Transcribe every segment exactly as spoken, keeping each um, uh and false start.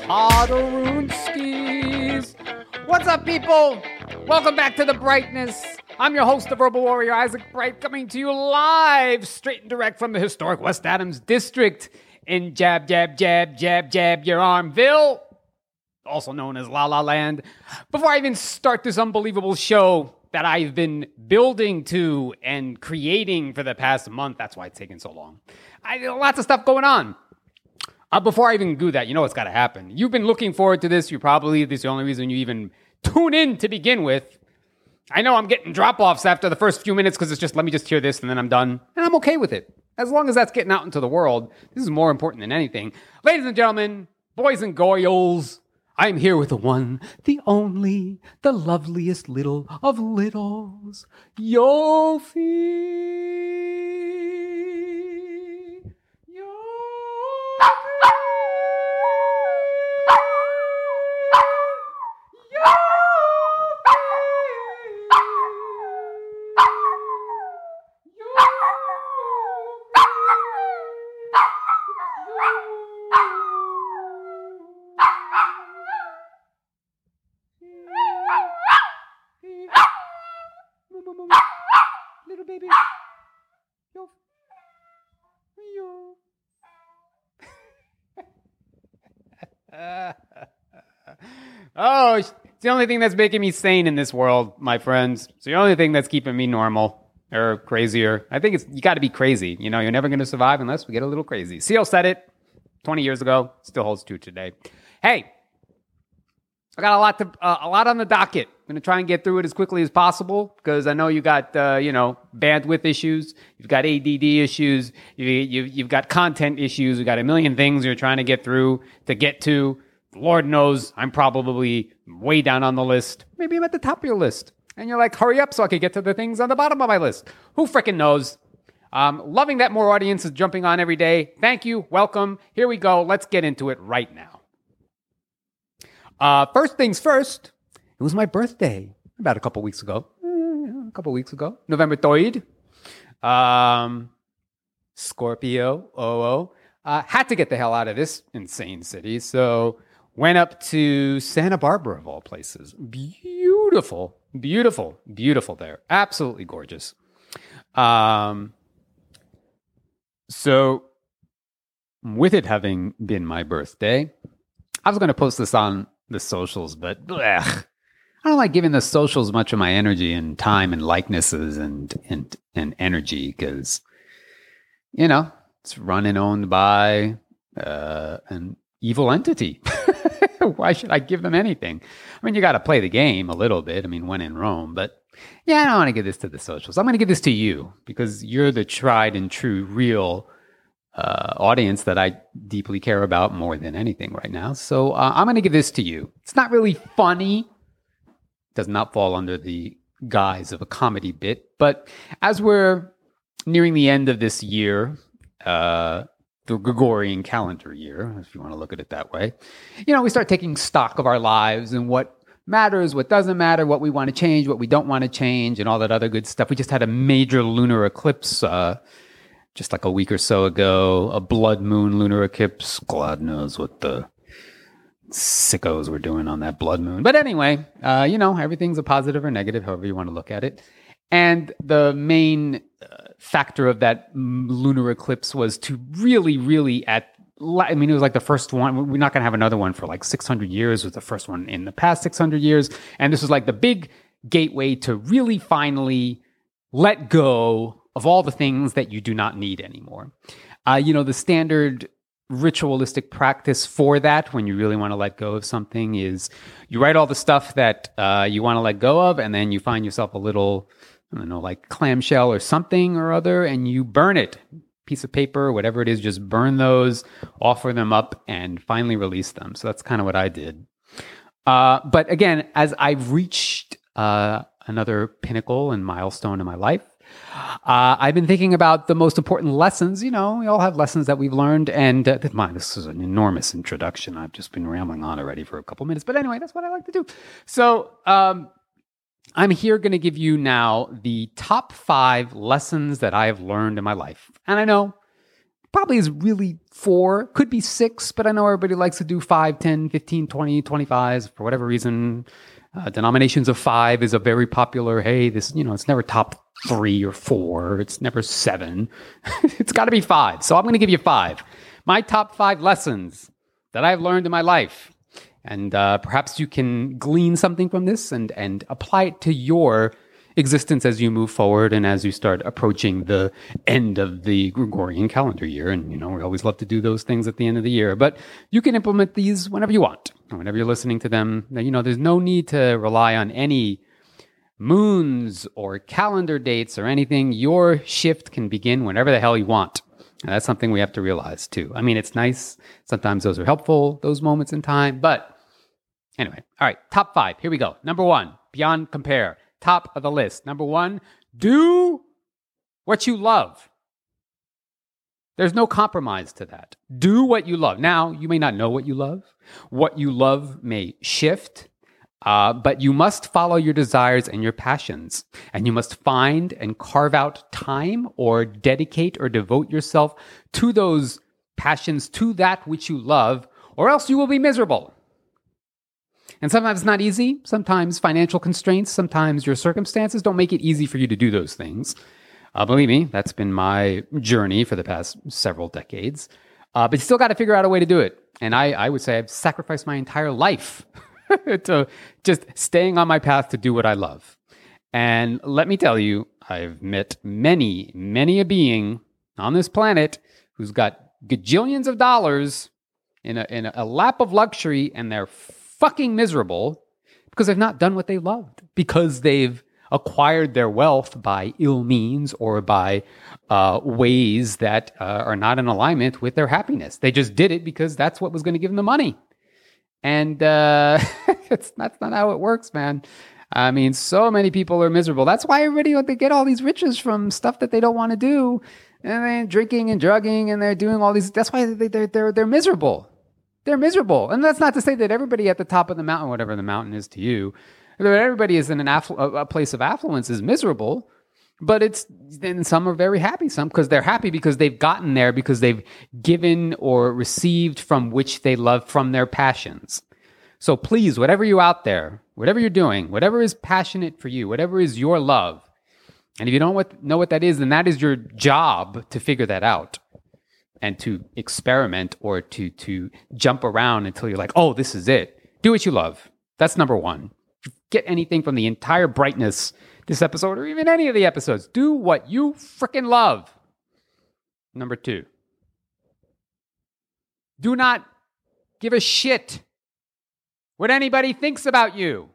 Podorunskis. What's up, people? Welcome back to The Brightness. I'm your host, the Verbal Warrior, Isaac Bright, coming to you live, straight and direct from the historic West Adams District in Jab, Jab, Jab, Jab, Jab, Your Armville, also known as La La Land. Before I even start this unbelievable show that I've been building to and creating for the past month, that's why it's taken so long. I lots of stuff going on. Uh, before I even do that, you know what's got to happen. You've been looking forward to this. You probably, this is the only reason you even tune in to begin with. I know I'm getting drop-offs after the first few minutes because it's just, let me just hear this and then I'm done. And I'm okay with it. As long as that's getting out into the world, this is more important than anything. Ladies and gentlemen, boys and girls, I'm here with the one, the only, the loveliest little of littles, Yofi. Little baby. Yo. Yo. Oh, it's the only thing that's making me sane in this world, my friends. It's the only thing that's keeping me normal or crazier. I think it's you got to be crazy. You know, you're never going to survive unless we get a little crazy. Seal said it twenty years ago. Still holds true today. Hey, I got a lot to uh, a lot on the docket. I'm going to try and get through it as quickly as possible because I know you got, uh, you know, bandwidth issues. You've got A D D issues. You, you, you've got content issues. You've got a million things you're trying to get through to get to. Lord knows I'm probably way down on the list. Maybe I'm at the top of your list. And you're like, hurry up so I can get to the things on the bottom of my list. Who frickin' knows? Um, loving that more audience is jumping on every day. Thank you. Welcome. Here we go. Let's get into it right now. Uh, first things first. It was my birthday about a couple weeks ago. A couple weeks ago. November third. Um, Scorpio. Oh, oh. Uh, had to get the hell out of this insane city. So went up to Santa Barbara, of all places. Beautiful. Beautiful. Beautiful there. Absolutely gorgeous. Um, so with it having been my birthday, I was going to post this on the socials, but blech. I don't like giving the socials much of my energy and time and likenesses and and, and energy because, you know, it's run and owned by uh, an evil entity. Why should I give them anything? I mean, you got to play the game a little bit. I mean, when in Rome, but yeah, I don't want to give this to the socials. I'm going to give this to you because you're the tried and true, real uh, audience that I deeply care about more than anything right now. So uh, I'm going to give this to you. It's not really funny. Does not fall under the guise of a comedy bit. But as we're nearing the end of this year, uh, the Gregorian calendar year, if you want to look at it that way, you know, we start taking stock of our lives and what matters, what doesn't matter, what we want to change, what we don't want to change, and all that other good stuff. We just had a major lunar eclipse uh, just like a week or so ago, a blood moon lunar eclipse. God knows what the sickos were doing on that blood moon. But anyway, uh, you know, everything's a positive or negative, however you want to look at it. And the main uh, factor of that lunar eclipse was to really, really at, I mean, it was like the first one. We're not going to have another one for like six hundred years. It was the first one in the past six hundred years. And this was like the big gateway to really finally let go of all the things that you do not need anymore. Uh, you know, the standard ritualistic practice for that, when you really want to let go of something, is you write all the stuff that uh, you want to let go of, and then you find yourself a little, I don't know, like clamshell or something or other, and you burn it. Piece of paper, whatever it is, just burn those, offer them up, and finally release them. So that's kind of what I did. Uh, but again, as I've reached uh, another pinnacle and milestone in my life, Uh, I've been thinking about the most important lessons. You know, we all have lessons that we've learned. And uh, mind, this is an enormous introduction. I've just been rambling on already for a couple minutes. But anyway, that's what I like to do. So um, I'm here going to give you now the top five lessons that I have learned in my life. And I know probably is really four, could be six, but I know everybody likes to do five, ten, fifteen, twenty, twenty-five for whatever reason. Uh, denominations of five is a very popular, hey, this, you know, it's never top three or four. It's never seven. It's got to be five. So I'm going to give you five. My top five lessons that I've learned in my life. And uh, perhaps you can glean something from this and, and apply it to your existence as you move forward and as you start approaching the end of the Gregorian calendar year. And, you know, we always love to do those things at the end of the year, but you can implement these whenever you want, whenever you're listening to them. You know, there's no need to rely on any moons or calendar dates or anything. Your shift can begin whenever the hell you want. And that's something we have to realize too. I mean, it's nice. Sometimes those are helpful, those moments in time. But anyway, all right, top five. Here we go. Number one, beyond compare. Top of the list. Number one, do what you love. There's no compromise to that. Do what you love. Now, you may not know what you love. What you love may shift, uh, but you must follow your desires and your passions. And you must find and carve out time or dedicate or devote yourself to those passions, to that which you love, or else you will be miserable. And sometimes it's not easy. Sometimes financial constraints, sometimes your circumstances don't make it easy for you to do those things. Uh, believe me, that's been my journey for the past several decades. Uh, but you still got to figure out a way to do it. And I, I would say I've sacrificed my entire life to just staying on my path to do what I love. And let me tell you, I've met many, many a being on this planet who's got gajillions of dollars in a, in a lap of luxury, and they're fucking miserable because they've not done what they loved, because they've acquired their wealth by ill means or by uh, ways that uh, are not in alignment with their happiness. They just did it because that's what was going to give them the money. And uh, it's, that's not how it works, man. I mean, so many people are miserable. That's why everybody, they get all these riches from stuff that they don't want to do. And they're drinking and drugging and they're doing all these. That's why they, they're, they're, they're miserable. They're miserable. And that's not to say that everybody at the top of the mountain, whatever the mountain is to you, that everybody is in an afflu- a place of affluence is miserable, but it's, then some are very happy. Some, because they're happy because they've gotten there, because they've given or received from which they love, from their passions. So please, whatever you out there, whatever you're doing, whatever is passionate for you, whatever is your love, and if you don't what, know what that is, then that is your job to figure that out. And to experiment or to to jump around until you're like, oh, this is it. Do what you love. That's number one. Get anything from the entire brightness this episode or even any of the episodes. Do what you freaking love. Number two. Do not give a shit what anybody thinks about you.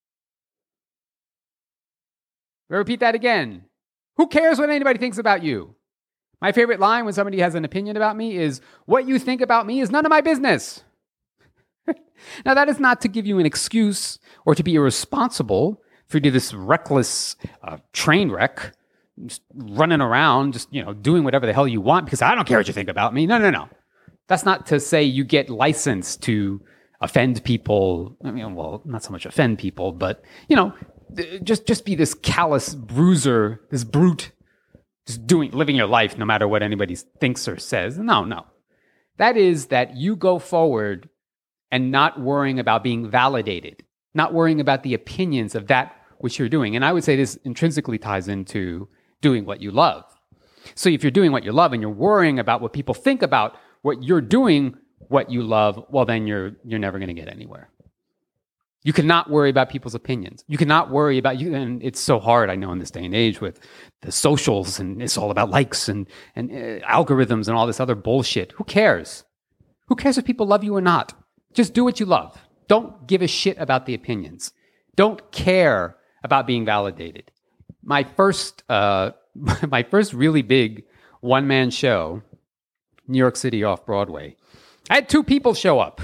I'll repeat that again. Who cares what anybody thinks about you? My favorite line when somebody has an opinion about me is, what you think about me is none of my business. Now, that is not to give you an excuse or to be irresponsible for you to do this reckless uh, train wreck, just running around, just, you know, doing whatever the hell you want because I don't care what you think about me. No, no, no. That's not to say you get license to offend people. I mean, well, not so much offend people, but, you know, just, just be this callous bruiser, this brute, just doing, living your life no matter what anybody thinks or says. No, no. That is that you go forward and not worrying about being validated, not worrying about the opinions of that which you're doing. And I would say this intrinsically ties into doing what you love. So if you're doing what you love and you're worrying about what people think about what you're doing, what you love, well, then you're you're never going to get anywhere. You cannot worry about people's opinions. You cannot worry about you. And it's so hard, I know, in this day and age with the socials, and it's all about likes and, and uh, algorithms and all this other bullshit. Who cares? Who cares if people love you or not? Just do what you love. Don't give a shit about the opinions. Don't care about being validated. My first, uh, my first really big one-man show, New York City off Broadway, I had two people show up.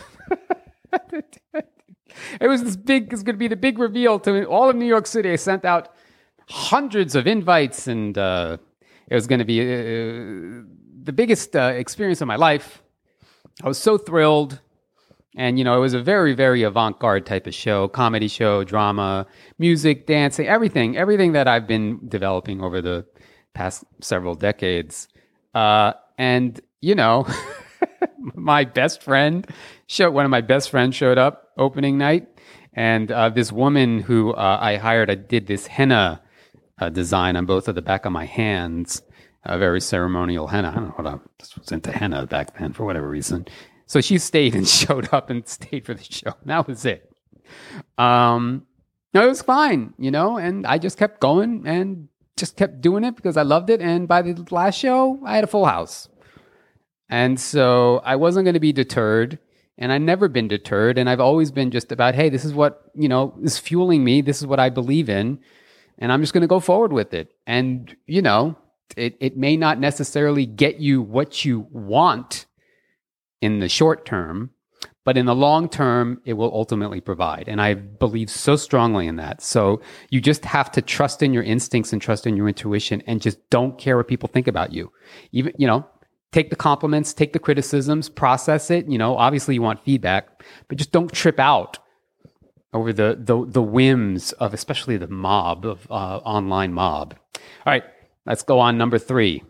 It was this big, it's going to be the big reveal to all of New York City. I sent out hundreds of invites, and uh, it was going to be uh, the biggest uh, experience of my life. I was so thrilled. And, you know, it was a very, very avant-garde type of show, comedy show, drama, music, dancing, everything, everything that I've been developing over the past several decades. Uh, and, you know, my best friend showed, one of my best friends showed up opening night. And uh, this woman who uh, I hired, I did this henna uh, design on both of the back of my hands, a very ceremonial henna. I don't know what I was into henna back then for whatever reason. So she stayed and showed up and stayed for the show. And that was it. Um, no, it was fine, you know, and I just kept going and just kept doing it because I loved it. And by the last show, I had a full house. And so I wasn't going to be deterred. And I've never been deterred. And I've always been just about, hey, this is what, you know, is fueling me. This is what I believe in. And I'm just going to go forward with it. And, you know, it, it may not necessarily get you what you want in the short term, but in the long term, it will ultimately provide. And I believe so strongly in that. So you just have to trust in your instincts and trust in your intuition and just don't care what people think about you. Even, you know, take the compliments, take the criticisms, process it. You know, obviously you want feedback, but just don't trip out over the the, the whims of especially the mob, of uh, online mob. All right, let's go on number three.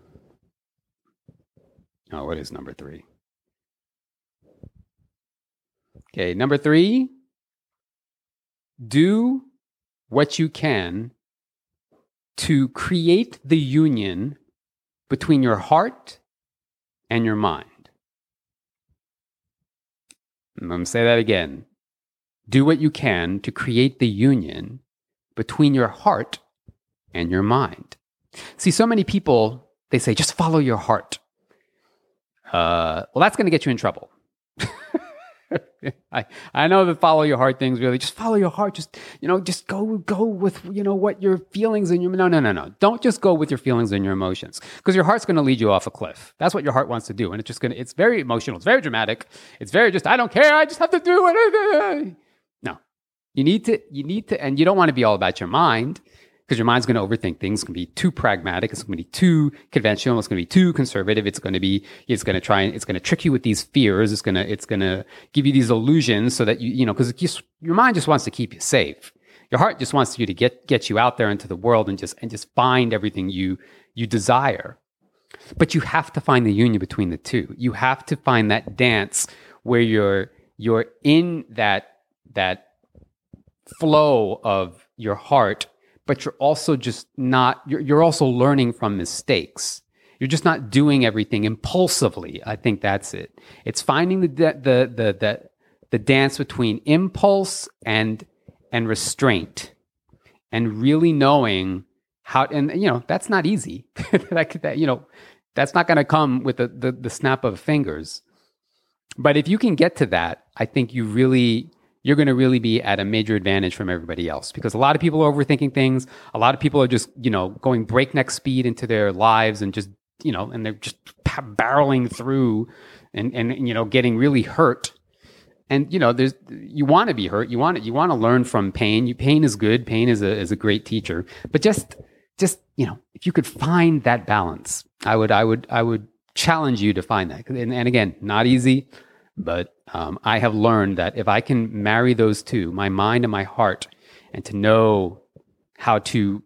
Oh, what is number three? Okay, number three, do what you can to create the union between your heart and your mind. I'm going to say that again. Do what you can to create the union between your heart and your mind. See, so many people, they say, just follow your heart. Uh, well, that's going to get you in trouble. I, I know that follow your heart things really just follow your heart. Just, you know, just go, go with, you know, what your feelings and your, no, no, no, no. Don't just go with your feelings and your emotions because your heart's going to lead you off a cliff. That's what your heart wants to do. And it's just going to, it's very emotional. It's very dramatic. It's very just, I don't care. I just have to do it. No, you need to, you need to, and you don't want to be all about your mind because your mind's going to overthink things. It's going to be too pragmatic. It's going to be too conventional. It's going to be too conservative. It's going to be, it's going to try and, it's going to trick you with these fears. It's going to, it's going to give you these illusions so that you, you know, because your mind just wants to keep you safe. Your heart just wants you to get, get you out there into the world and just, and just find everything you, you desire. But you have to find the union between the two. You have to find that dance where you're, you're in that, that flow of your heart, but you're also just not, you're, you're also learning from mistakes. You're just not doing everything impulsively. I think that's it. It's finding the, the, the, the, the dance between impulse and, and restraint and really knowing how, and you know, that's not easy. that, that, you know, that's not going to come with the, the, the snap of fingers. But if you can get to that, I think you really, you're going to really be at a major advantage from everybody else because a lot of people are overthinking things. A lot of people are just, you know, going breakneck speed into their lives and just, you know, and they're just barreling through and, and, you know, getting really hurt. And, you know, there's, you want to be hurt. You want to, you want to learn from pain. You, pain is good. Pain is a, is a great teacher, but just, just, you know, if you could find that balance, I would, I would, I would challenge you to find that. And, and again, not easy. But um, I have learned that if I can marry those two, my mind and my heart, and to know how to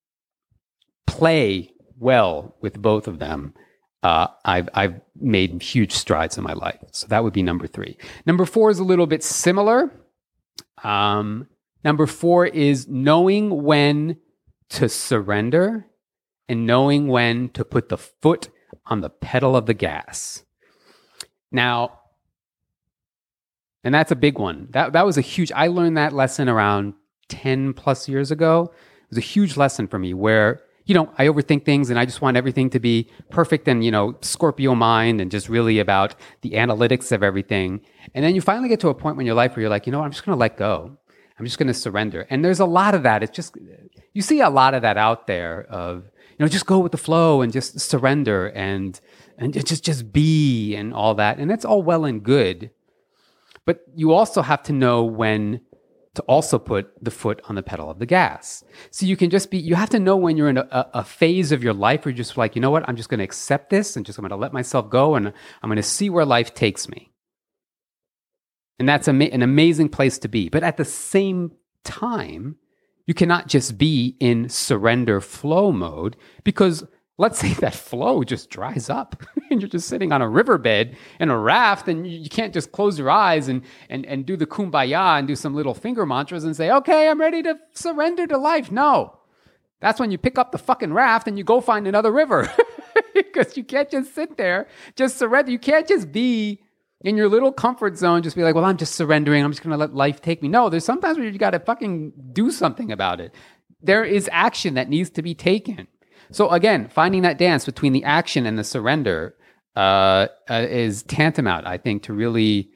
play well with both of them, uh, I've I've made huge strides in my life. So that would be number three. Number four is a little bit similar. Um, number four is knowing when to surrender and knowing when to put the foot on the pedal of the gas. Now, and that's a big one. That that was a huge, I learned that lesson around ten plus years ago. It was a huge lesson for me where, you know, I overthink things and I just want everything to be perfect and, you know, Scorpio mind and just really about the analytics of everything. And then you finally get to a point in your life where you're like, you know what, I'm just going to let go. I'm just going to surrender. And there's a lot of that. It's just, you see a lot of that out there of, you know, just go with the flow and just surrender and, and just, just be and all that. And that's all well and good. But you also have to know when to also put the foot on the pedal of the gas. So you can just be, you have to know when you're in a, a phase of your life where you're just like, you know what, I'm just going to accept this and just I'm going to let myself go and I'm going to see where life takes me. And that's ama- an amazing place to be. But at the same time, you cannot just be in surrender flow mode because let's say that flow just dries up and you're just sitting on a riverbed in a raft and you can't just close your eyes and, and, and do the kumbaya and do some little finger mantras and say, okay, I'm ready to surrender to life. No, that's when you pick up the fucking raft and you go find another river because you can't just sit there, just surrender. You can't just be in your little comfort zone, just be like, well, I'm just surrendering. I'm just going to let life take me. No, there's sometimes where you got to fucking do something about it. There is action that needs to be taken. So again, finding that dance between the action and the surrender uh, uh, is tantamount, I think, to really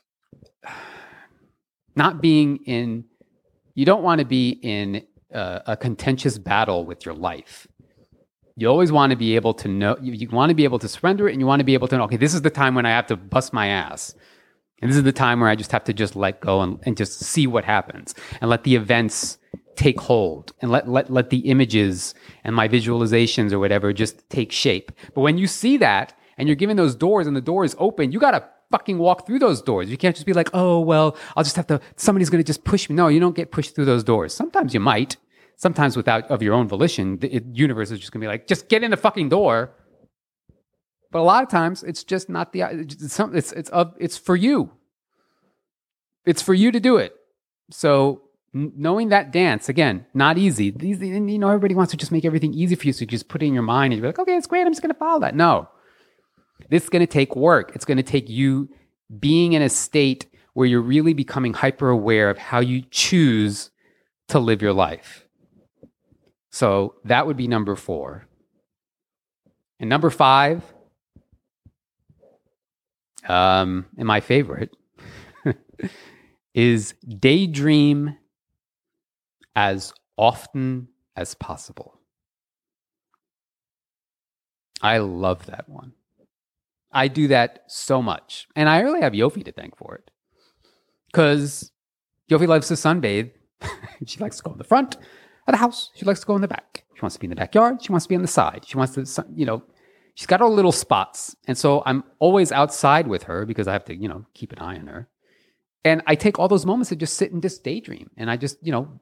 not being in, you don't want to be in uh, a contentious battle with your life. You always want to be able to know, you, you want to be able to surrender it, and you want to be able to know, okay, this is the time when I have to bust my ass. And this is the time where I just have to just let go and, and just see what happens and let the events take hold and let, let, let the images and my visualizations or whatever just take shape. But when you see that and you're given those doors and the door is open, you got to fucking walk through those doors. You can't just be like, oh, well, I'll just have to, somebody's going to just push me. No, you don't get pushed through those doors. Sometimes you might. Sometimes without of your own volition, the it, universe is just going to be like, just get in the fucking door. But a lot of times it's just not the, it's, it's, it's, uh, it's for you. It's for you to do it. So knowing that dance, again, not easy. These, you know, everybody wants to just make everything easy for you. So you just put it in your mind and you're like, okay, it's great. I'm just going to follow that. No, this is going to take work. It's going to take you being in a state where you're really becoming hyper aware of how you choose to live your life. So that would be number four. And number five, um, and my favorite, is daydream as often as possible. I love that one. I do that so much. And I really have Yofi to thank for it. Because Yofi loves to sunbathe. She likes to go in the front of the house. She likes to go in the back. She wants to be in the backyard. She wants to be on the side. She wants to, you know, she's got all little spots. And so I'm always outside with her because I have to, you know, keep an eye on her. And I take all those moments to just sit and just daydream. And I just, you know,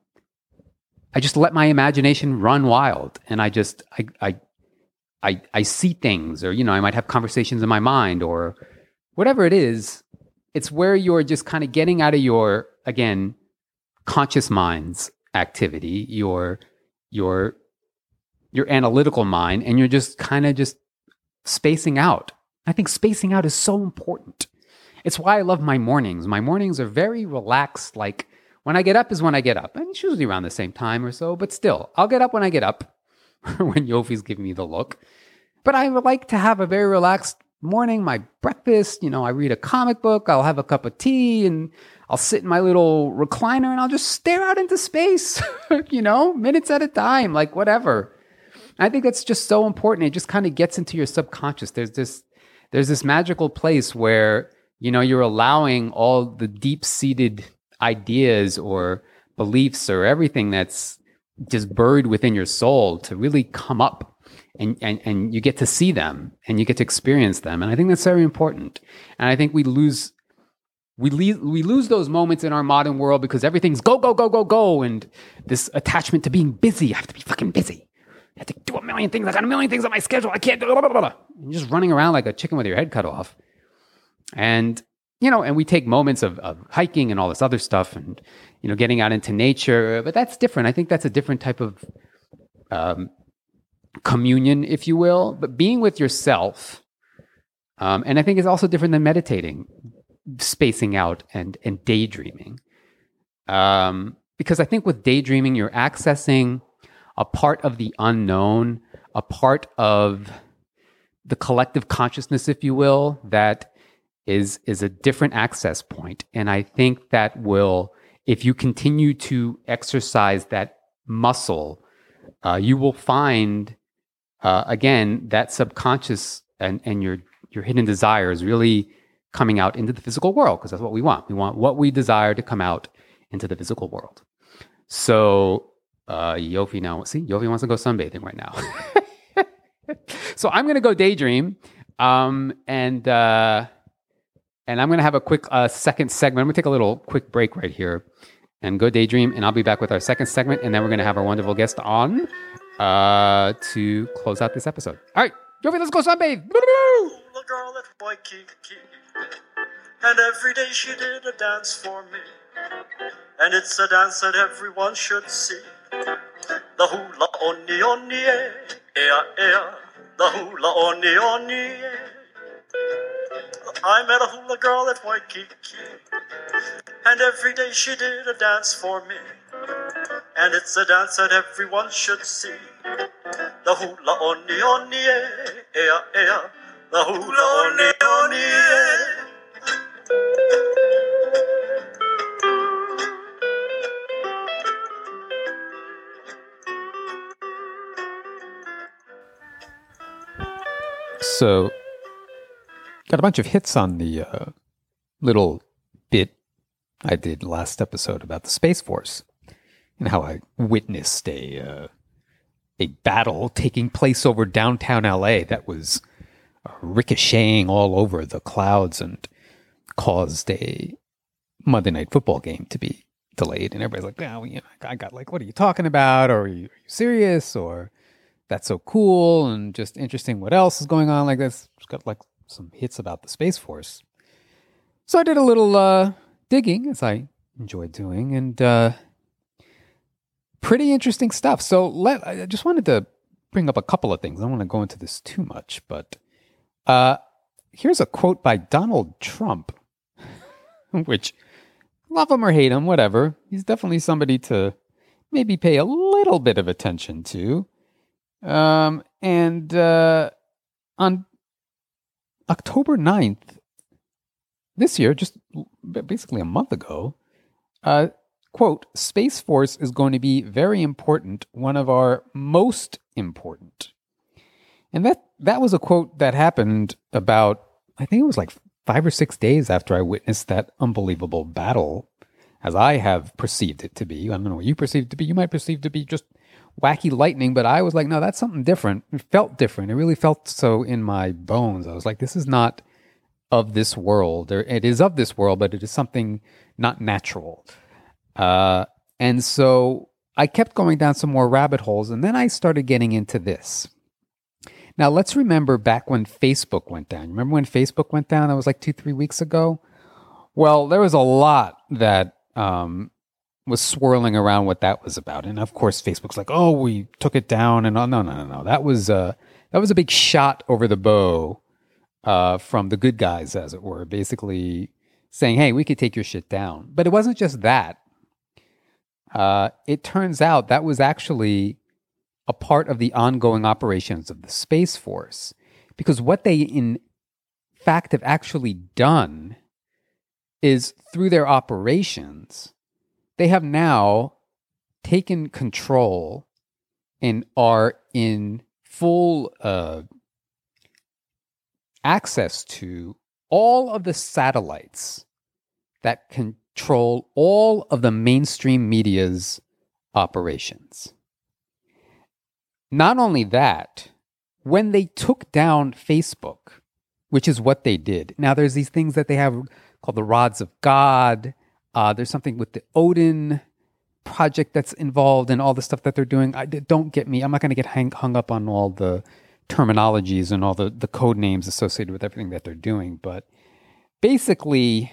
I just let my imagination run wild. And I just, I, I, I, I see things, or, you know, I might have conversations in my mind or whatever it is. It's where you're just kind of getting out of your, again, conscious mind's activity, your, your, your analytical mind, and you're just kind of just spacing out. I think spacing out is so important. It's why I love my mornings. My mornings are very relaxed. Like when I get up is when I get up. And it's usually around the same time or so, but still, I'll get up when I get up, when Yofi's giving me the look. But I would like to have a very relaxed morning, my breakfast. You know, I read a comic book, I'll have a cup of tea, and I'll sit in my little recliner and I'll just stare out into space, you know, minutes at a time, like whatever. I think that's just so important. It just kind of gets into your subconscious. There's this, there's this magical place where, you know, you're allowing all the deep-seated ideas or beliefs or everything that's just buried within your soul to really come up, and, and, and you get to see them and you get to experience them. And I think that's very important. And I think we lose, we, le- we lose those moments in our modern world because everything's go, go, go, go, go. And this attachment to being busy. I have to be fucking busy. I have to do a million things. I got a million things on my schedule. I can't do blah, blah, blah, blah. You're just running around like a chicken with your head cut off. And, you know, and we take moments of, of hiking and all this other stuff and, you know, getting out into nature, but that's different. I think that's a different type of um, communion, if you will, but being with yourself. Um, and I think it's also different than meditating, spacing out and, and daydreaming. Um, because I think with daydreaming, you're accessing a part of the unknown, a part of the collective consciousness, if you will, that is is a different access point. And I think that will, if you continue to exercise that muscle, uh, you will find, uh, again, that subconscious and, and your, your hidden desires really coming out into the physical world, because that's what we want. We want what we desire to come out into the physical world. So uh, Yofi now, see, Yofi wants to go sunbathing right now. So I'm going to go daydream. Um, and... Uh, And I'm going to have a quick uh, second segment. I'm going to take a little quick break right here and go daydream. And I'll be back with our second segment. And then we're going to have our wonderful guest on uh, to close out this episode. All right, Jovi, let's go sunbathe. The girl at Waikiki, and every day she did a dance for me, and it's a dance that everyone should see. The hula oni oni eh, ea ea, the hula oni oni eh. I met a hula girl at Waikiki, and every day she did a dance for me, and it's a dance that everyone should see. The hula oni oni eh, ea ea, the hula oni oni eh. So, got a bunch of hits on the uh, little bit I did last episode about the Space Force and how I witnessed a uh, a battle taking place over downtown L A that was uh, ricocheting all over the clouds and caused a Monday Night Football game to be delayed. And everybody's like, "Yeah, well, you know, I got like, what are you talking about? Or are you, are you serious? Or that's so cool and just interesting. What else is going on like this?" It's got like some hits about the Space Force. So I did a little uh, digging, as I enjoy doing, and uh, pretty interesting stuff. So let I just wanted to bring up a couple of things. I don't want to go into this too much, but uh, here's a quote by Donald Trump, which love him or hate him, whatever. He's definitely somebody to maybe pay a little bit of attention to. Um, and uh, on October ninth, this year, just basically a month ago, uh, quote, "Space Force is going to be very important, one of our most important." And that, that was a quote that happened about, I think it was like five or six days after I witnessed that unbelievable battle, as I have perceived it to be. I don't know what you perceived it to be. You might perceive it to be just wacky lightning, but I was like, no, that's something different. It felt different. It really felt so in my bones. I was like, this is not of this world. Or it is of this world, but it is something not natural. Uh, and so I kept going down some more rabbit holes, and then I started getting into this. Now, let's remember back when Facebook went down. Remember when Facebook went down? That was like two, three weeks ago. Well, there was a lot that um, was swirling around what that was about. And of course, Facebook's like, oh, we took it down. And oh, no, no, no, no. That was, uh, that was a big shot over the bow uh, from the good guys, as it were, basically saying, hey, we could take your shit down. But it wasn't just that. Uh, it turns out that was actually a part of the ongoing operations of the Space Force. Because what they, in fact, have actually done is through their operations, they have now taken control and are in full uh, access to all of the satellites that control all of the mainstream media's operations. Not only that, when they took down Facebook, which is what they did. Now, there's these things that they have called the Rods of God. Uh, there's something with the Odin project that's involved in all the stuff that they're doing. I, don't get me. I'm not going to get hang, hung up on all the terminologies and all the, the code names associated with everything that they're doing. But basically,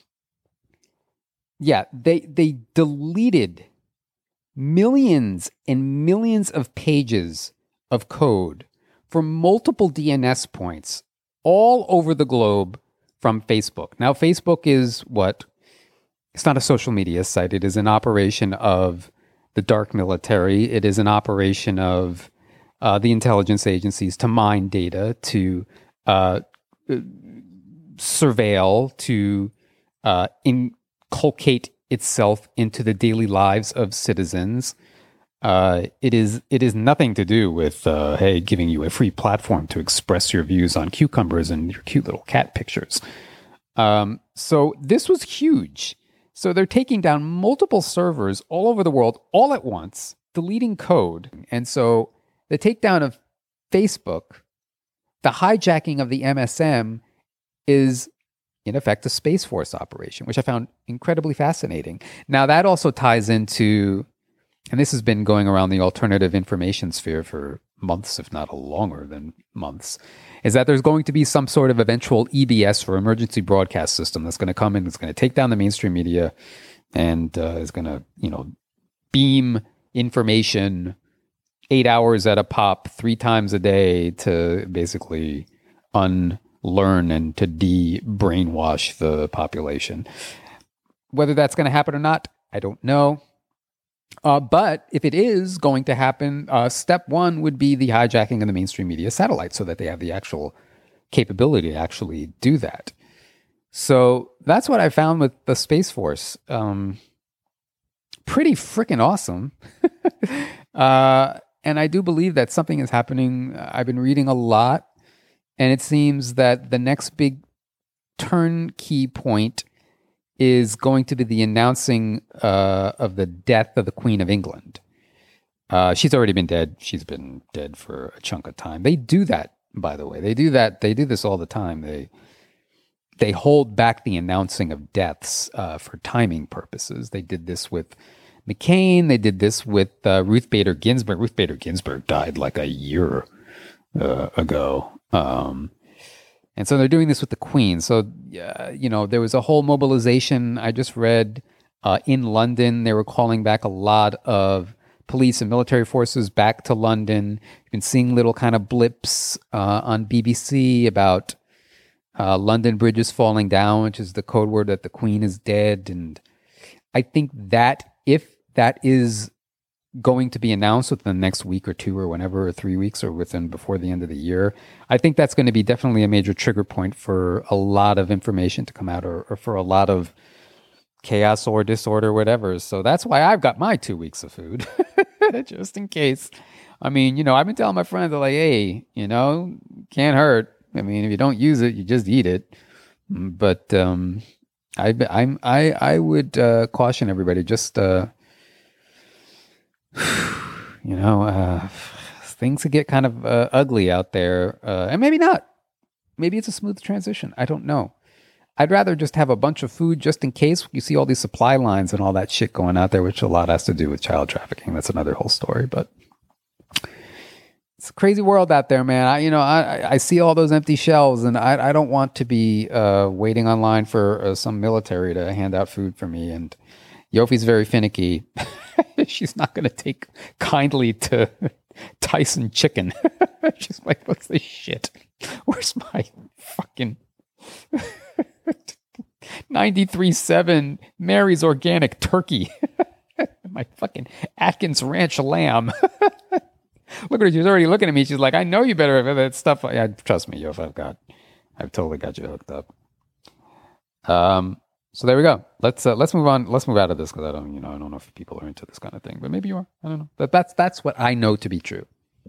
yeah, they they deleted millions and millions of pages of code from multiple D N S points all over the globe from Facebook. Now, Facebook is what? It's not a social media site. It is an operation of the dark military. It is an operation of uh, the intelligence agencies to mine data, to uh, surveil, to uh, inculcate itself into the daily lives of citizens. Uh, it is it is nothing to do with, uh, hey, giving you a free platform to express your views on cucumbers and your cute little cat pictures. Um, so this was huge. So they're taking down multiple servers all over the world all at once, deleting code. And so the takedown of Facebook, the hijacking of the M S M is, in effect, a Space Force operation, which I found incredibly fascinating. Now, that also ties into and this has been going around the alternative information sphere for months, if not longer than months, is that there's going to be some sort of eventual E B S or emergency broadcast system that's going to come in, that's going to take down the mainstream media and uh, is going to, you know, beam information eight hours at a pop three times a day to basically unlearn and to de-brainwash the population. Whether that's going to happen or not, I don't know. Uh, but if it is going to happen, uh, step one would be the hijacking of the mainstream media satellite so that they have the actual capability to actually do that. So that's what I found with the Space Force. Um, pretty freaking awesome. uh, and I do believe that something is happening. I've been reading a lot, and it seems that the next big turnkey point is going to be the announcing uh, of the death of the Queen of England. Uh, she's already been dead. She's been dead for a chunk of time. They do that, by the way. They do that. They do this all the time. They they hold back the announcing of deaths uh, for timing purposes. They did this with McCain. They did this with uh, Ruth Bader Ginsburg. Ruth Bader Ginsburg died like a year uh, ago. Um, And so they're doing this with the Queen. So, uh, you know, there was a whole mobilization. I just read uh, in London, they were calling back a lot of police and military forces back to London. You've been seeing little kind of blips uh, on B B C about uh, London bridges falling down, which is the code word that the Queen is dead. And I think that if that is going to be announced within the next week or two or whenever, or three weeks or within before the end of the year, I think that's going to be definitely a major trigger point for a lot of information to come out, or, or for a lot of chaos or disorder, whatever. So that's why I've got my two weeks of food, just in case. I mean, you know, I've been telling my friends, they're like, hey, you know, can't hurt. I mean, if you don't use it, you just eat it. But um, I, I'm, I, I would uh, caution everybody, just, uh, you know, uh, things could get kind of uh, ugly out there. Uh, and maybe not. Maybe it's a smooth transition. I don't know. I'd rather just have a bunch of food just in case. You see all these supply lines and all that shit going out there, which a lot has to do with child trafficking. That's another whole story. But it's a crazy world out there, man. I, you know, I, I see all those empty shelves, and I, I don't want to be uh, waiting online for uh, some military to hand out food for me. And Yofi's very finicky. She's not going to take kindly to Tyson chicken. She's like, what's this shit? Where's my fucking ninety-three seven Mary's Organic Turkey? My fucking Atkins Ranch lamb. Look at her. She's already looking at me. She's like, I know you better have that stuff. Yeah, trust me, Yof, I've got, I've totally got you hooked up. Um, So there we go. Let's uh, let's move on. Let's move out of this, because I don't, you know, I don't know if people are into this kind of thing, but maybe you are. I don't know. But that's that's what I know to be true.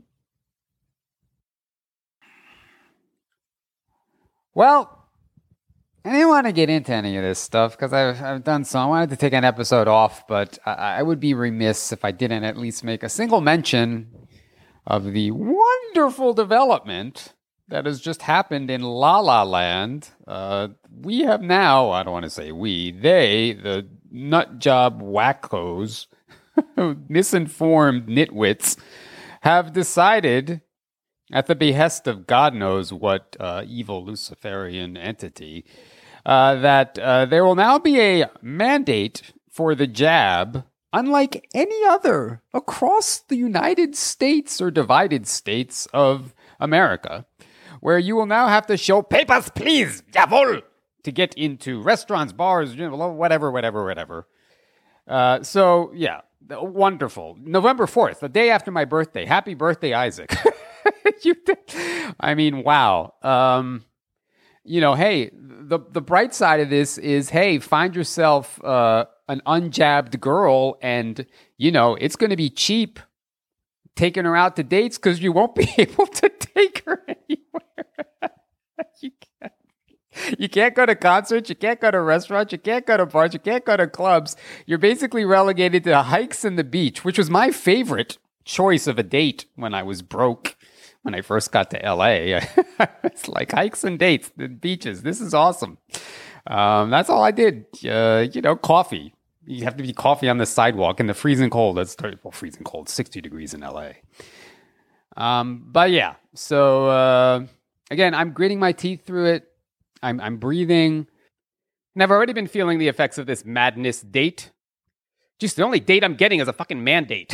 Well, I didn't want to get into any of this stuff because I've I've done so. I wanted to take an episode off, but I, I would be remiss if I didn't at least make a single mention of the wonderful development that has just happened in La La Land. Uh, we have now, I don't want to say we, they, the nut job wackos, misinformed nitwits, have decided, at the behest of God knows what uh, evil Luciferian entity, uh, that uh, there will now be a mandate for the jab, unlike any other, across the United States or divided states of America, where you will now have to show papers, please, jawohl, to get into restaurants, bars, whatever, whatever, whatever. Uh, so, yeah, wonderful. November fourth, the day after my birthday. Happy birthday, Isaac. you, I mean, wow. Um, you know, hey, the, the bright side of this is, hey, find yourself uh, an unjabbed girl, and, you know, it's going to be cheap taking her out to dates because you won't be able to take her anywhere. you, can't, you can't go to concerts, you can't go to restaurants, you can't go to bars, you can't go to clubs. You're basically relegated to hikes and the beach, which was my favorite choice of a date when I was broke. When I first got to L A, it's like hikes and dates, the beaches. This is awesome. Um, that's all I did. Uh, you know, coffee. You have to be coffee on the sidewalk in the freezing cold. That's well, freezing cold, sixty degrees in L A. Um, but yeah, so uh, again, I'm gritting my teeth through it. I'm I'm breathing. And I've already been feeling the effects of this madness date. Just the only date I'm getting is a fucking mandate.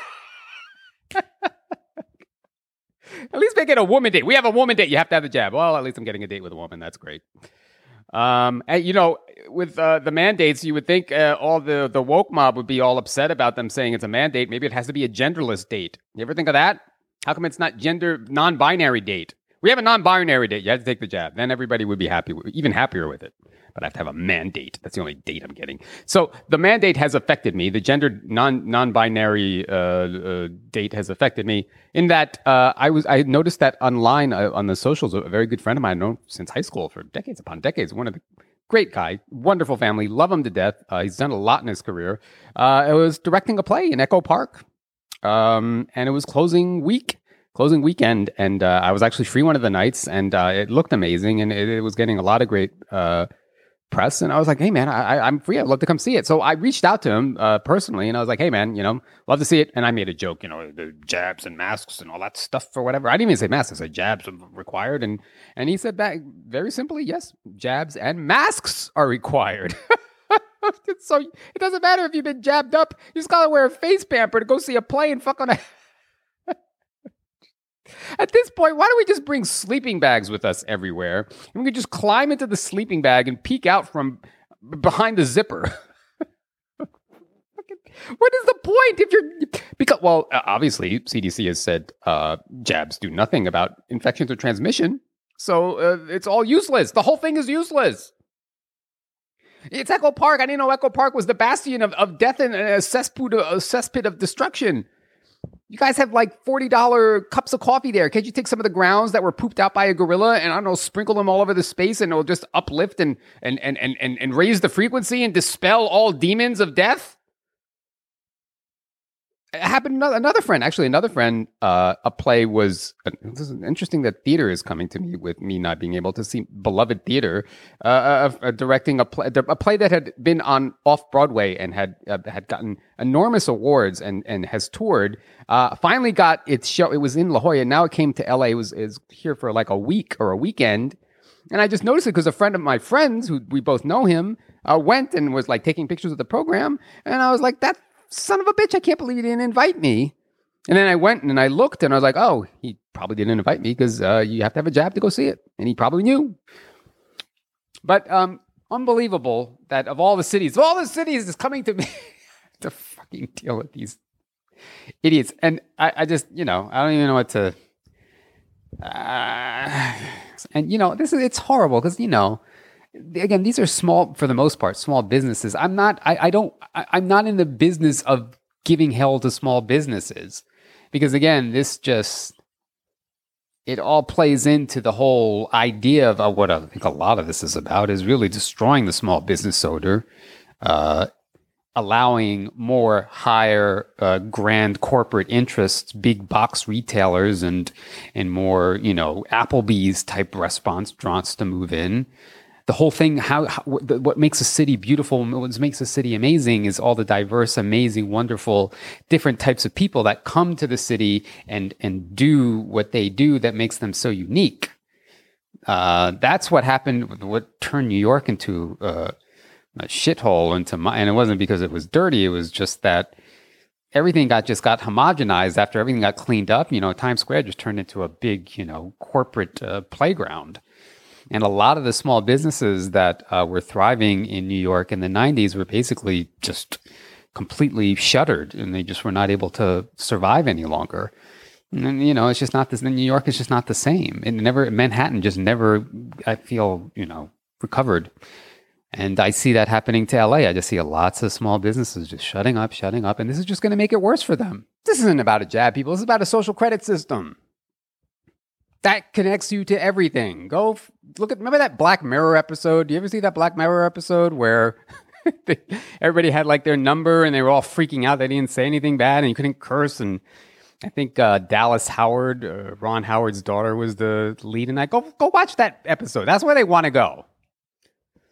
At least make it a woman date. We have a woman date. You have to have the jab. Well, at least I'm getting a date with a woman. That's great. Um, and, you know, with uh, the mandates, you would think uh, all the, the woke mob would be all upset about them saying it's a mandate. Maybe it has to be a genderless date. You ever think of that? How come it's not gender non-binary date? We have a non-binary date. You have to take the jab. Then everybody would be happy, even happier with it. But I have to have a mandate. That's the only date I'm getting. So the mandate has affected me. The gender non non-binary uh, uh, date has affected me in that uh, I was I noticed that online uh, on the socials. A very good friend of mine, I've known since high school for decades upon decades. One of the great guy, wonderful family, love him to death. Uh, he's done a lot in his career. Uh, I was directing a play in Echo Park, um, and it was closing week. Closing weekend, and uh, I was actually free one of the nights, and uh, it looked amazing, and it, it was getting a lot of great uh, press. And I was like, "Hey, man, I, I'm free. I'd love to come see it." So I reached out to him uh, personally, and I was like, "Hey, man, you know, love to see it." And I made a joke, you know, the jabs and masks and all that stuff or whatever. I didn't even say masks; I said jabs are required, and and he said back very simply, "Yes, jabs and masks are required." So it doesn't matter if you've been jabbed up; you just gotta wear a face pamper to go see a play and fuck on a. At this point, why don't we just bring sleeping bags with us everywhere? And we could just climb into the sleeping bag and peek out from behind the zipper. What is the point if you're... Because, well, obviously, C D C has said uh, jabs do nothing about infections or transmission. So uh, it's all useless. The whole thing is useless. It's Echo Park. I didn't know Echo Park was the bastion of, of death and a cesspit, a cesspit of destruction. You guys have like forty dollars cups of coffee there. Can't you take some of the grounds that were pooped out by a gorilla and, I don't know, sprinkle them all over the space, and it'll just uplift and and and and and, and raise the frequency and dispel all demons of death? It happened to another friend. Actually, another friend, uh, a play was... This is interesting that theater is coming to me with me not being able to see beloved theater, uh, uh, uh, directing a play, a play that had been on off-Broadway and had uh, had gotten enormous awards and, and has toured, uh, finally got its show. It was in La Jolla. Now it came to L A. It was, is here for like a week or a weekend. And I just noticed it because a friend of my friends, who we both know him, uh, went and was like taking pictures of the program. And I was like, that son of a bitch, I can't believe he didn't invite me. And then I went and I looked and I was like, oh, he probably didn't invite me because uh, you have to have a jab to go see it. And he probably knew. But um, unbelievable that of all the cities, of all the cities is coming to me to fucking deal with these idiots. And I, I just, you know, I don't even know what to... Uh, and, you know, this is it's horrible because, you know, again, these are small, for the most part, small businesses. I'm not, I, I don't, I, I'm not in the business of giving hell to small businesses because, again, this just, it all plays into the whole idea of uh, what I think a lot of this is about is really destroying the small business owner, uh, allowing more higher, uh, grand corporate interests, big box retailers and, and more, you know, Applebee's type restaurants to move in. The whole thing, how, how what makes a city beautiful, what makes a city amazing is all the diverse, amazing, wonderful, different types of people that come to the city and and do what they do that makes them so unique. Uh, that's what happened, with what turned New York into uh, a shithole, into my, and it wasn't because it was dirty, it was just that everything got just got homogenized after everything got cleaned up. You know, Times Square just turned into a big, you know, corporate uh, playground. And a lot of the small businesses that uh, were thriving in New York in the nineties were basically just completely shuttered, and they just were not able to survive any longer. And, you know, it's just not this. New York is just not the same. It never, Manhattan just never, I feel, you know, recovered. And I see that happening to L A. I just see lots of small businesses just shutting up, shutting up. And this is just going to make it worse for them. This isn't about a jab, people. This is about a social credit system that connects you to everything. Go f- look at, remember that Black Mirror episode? Do you ever see that Black Mirror episode where they, everybody had like their number and they were all freaking out? They didn't say anything bad and you couldn't curse. And I think uh, Dallas Howard, uh, Ron Howard's daughter, was the lead in that. Go, go watch that episode. That's where they want to go.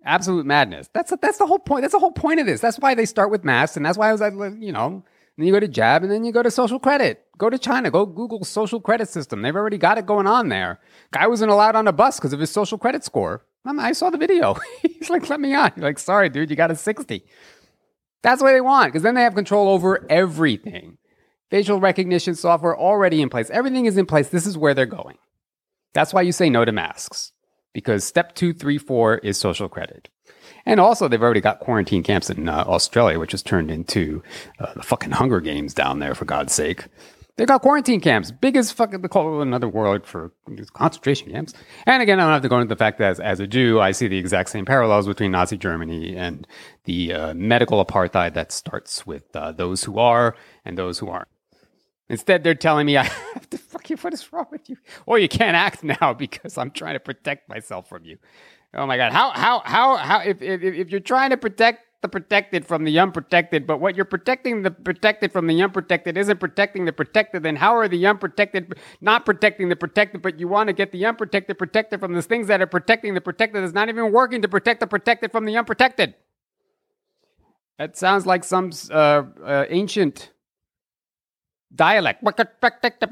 Absolute madness. That's that's the whole point. That's the whole point of this. That's why they start with masks, and that's why I was like, you know, then you go to jab, and then you go to social credit. Go to China. Go Google social credit system. They've already got it going on there. Guy wasn't allowed on a bus because of his social credit score. I saw the video. He's like, let me on. You're like, sorry, dude, you got a sixty. That's what they want, because then they have control over everything. Facial recognition software already in place. Everything is in place. This is where they're going. That's why you say no to masks. Because step two, three, four is social credit. And also, they've already got quarantine camps in uh, Australia, which has turned into uh, the fucking Hunger Games down there, for God's sake. They've got quarantine camps, big as fucking, they call it another word for concentration camps. And again, I don't have to go into the fact that as, as a Jew, I see the exact same parallels between Nazi Germany and the uh, medical apartheid that starts with uh, those who are and those who aren't. Instead, they're telling me I have to fuck you. What is wrong with you? Or you can't act now because I'm trying to protect myself from you. Oh my God! How how how how? If if if you're trying to protect the protected from the unprotected, but what you're protecting the protected from the unprotected isn't protecting the protected, then how are the unprotected not protecting the protected? But you want to get the unprotected protected from the things that are protecting the protected that's not even working to protect the protected from the unprotected. That sounds like some uh, uh, ancient dialect. Protected,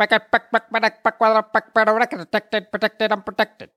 protected, unprotected.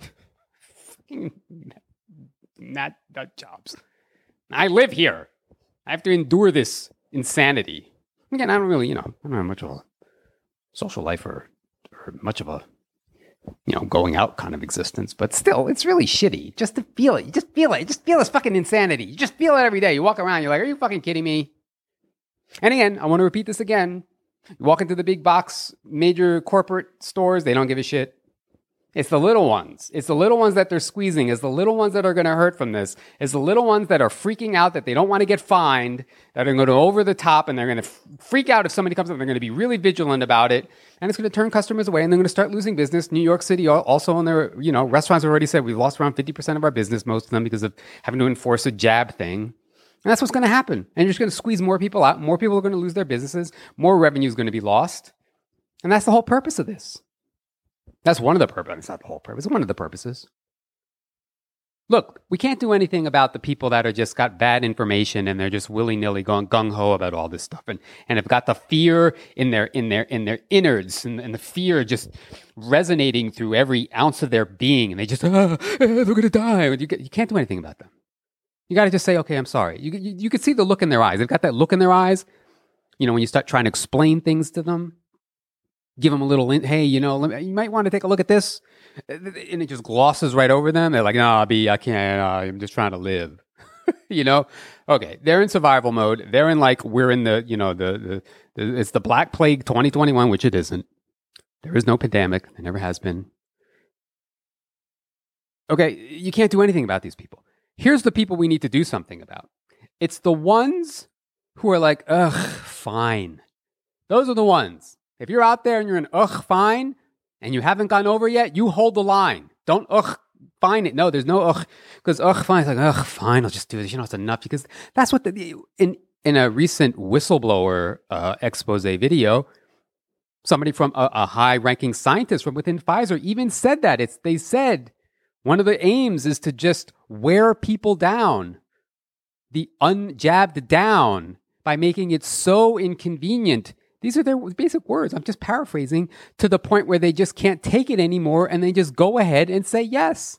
Not nut jobs. I live here. I have to endure this insanity. Again, I don't really, you know, I don't have much of a social life or, or much of a, you know, going out kind of existence. But still, it's really shitty just to feel it. You just feel it. You just feel this fucking insanity. You just feel it every day. You walk around, you're like, are you fucking kidding me? And again, I want to repeat this again. You walk into the big box, major corporate stores, they don't give a shit. It's the little ones. It's the little ones that they're squeezing. It's the little ones that are going to hurt from this. It's the little ones that are freaking out that they don't want to get fined, that are going to go over the top, and they're going to f- freak out if somebody comes up. They're going to be really vigilant about it, and it's going to turn customers away, and they're going to start losing business. New York City also on their, you know, restaurants have already said we've lost around fifty percent of our business, most of them, because of having to enforce a jab thing. And that's what's going to happen. And you're just going to squeeze more people out. More people are going to lose their businesses. More revenue is going to be lost. And that's the whole purpose of this. That's one of the purposes. It's not the whole purpose. It's one of the purposes. Look, we can't do anything about the people that are just got bad information and they're just willy-nilly going gung-ho about all this stuff and, and have got the fear in their in their in their innards and, and the fear just resonating through every ounce of their being, and they just ah, they're gonna die. You, you can't do anything about them. You got to just say, okay, I'm sorry. You, you you can see the look in their eyes. They've got that look in their eyes. You know, when you start trying to explain things to them. Give them a little, in, hey, you know, me, you might want to take a look at this. And it just glosses right over them. They're like, no, B, I can't, uh, I'm just trying to live. You know? Okay, they're in survival mode. They're in like, we're in the, you know, the, the, the it's the Black Plague twenty twenty-one, which it isn't. There is no pandemic. There never has been. Okay, you can't do anything about these people. Here's the people we need to do something about. It's the ones who are like, ugh, fine. Those are the ones. If you're out there and you're in ugh, fine, and you haven't gone over yet, you hold the line. Don't ugh, fine it. No, there's no ugh, because ugh, fine. It's like, ugh, fine, I'll just do this. You know, it's enough. Because that's what the, in, in a recent whistleblower uh, expose video, somebody from a, a high-ranking scientist from within Pfizer even said that. It's They said one of the aims is to just wear people down, the unjabbed down, by making it so inconvenient. These are their basic words. I'm just paraphrasing, to the point where they just can't take it anymore and they just go ahead and say yes.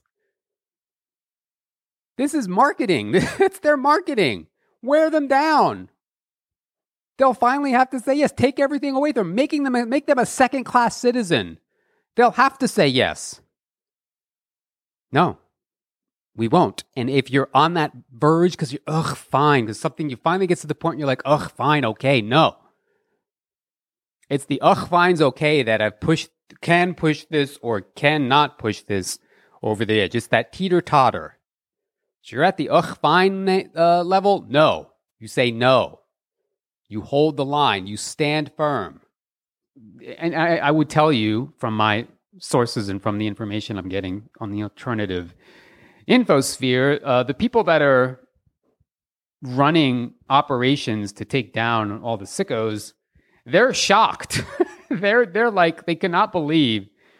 This is marketing. It's their marketing. Wear them down. They'll finally have to say yes. Take everything away. They're making them, make them a second-class citizen. They'll have to say yes. No, we won't. And if you're on that verge because you're, ugh, fine, because something, you finally get to the point where you're like, ugh, fine, okay, no. It's the ugh, fine's okay that I've pushed, can push this or cannot push this over the edge. It's that teeter-totter. So you're at the ugh, fine uh, level? No. You say no. You hold the line. You stand firm. And I, I would tell you from my sources and from the information I'm getting on the alternative infosphere, uh, the people that are running operations to take down all the sickos, they're shocked. they're they're like, they cannot believe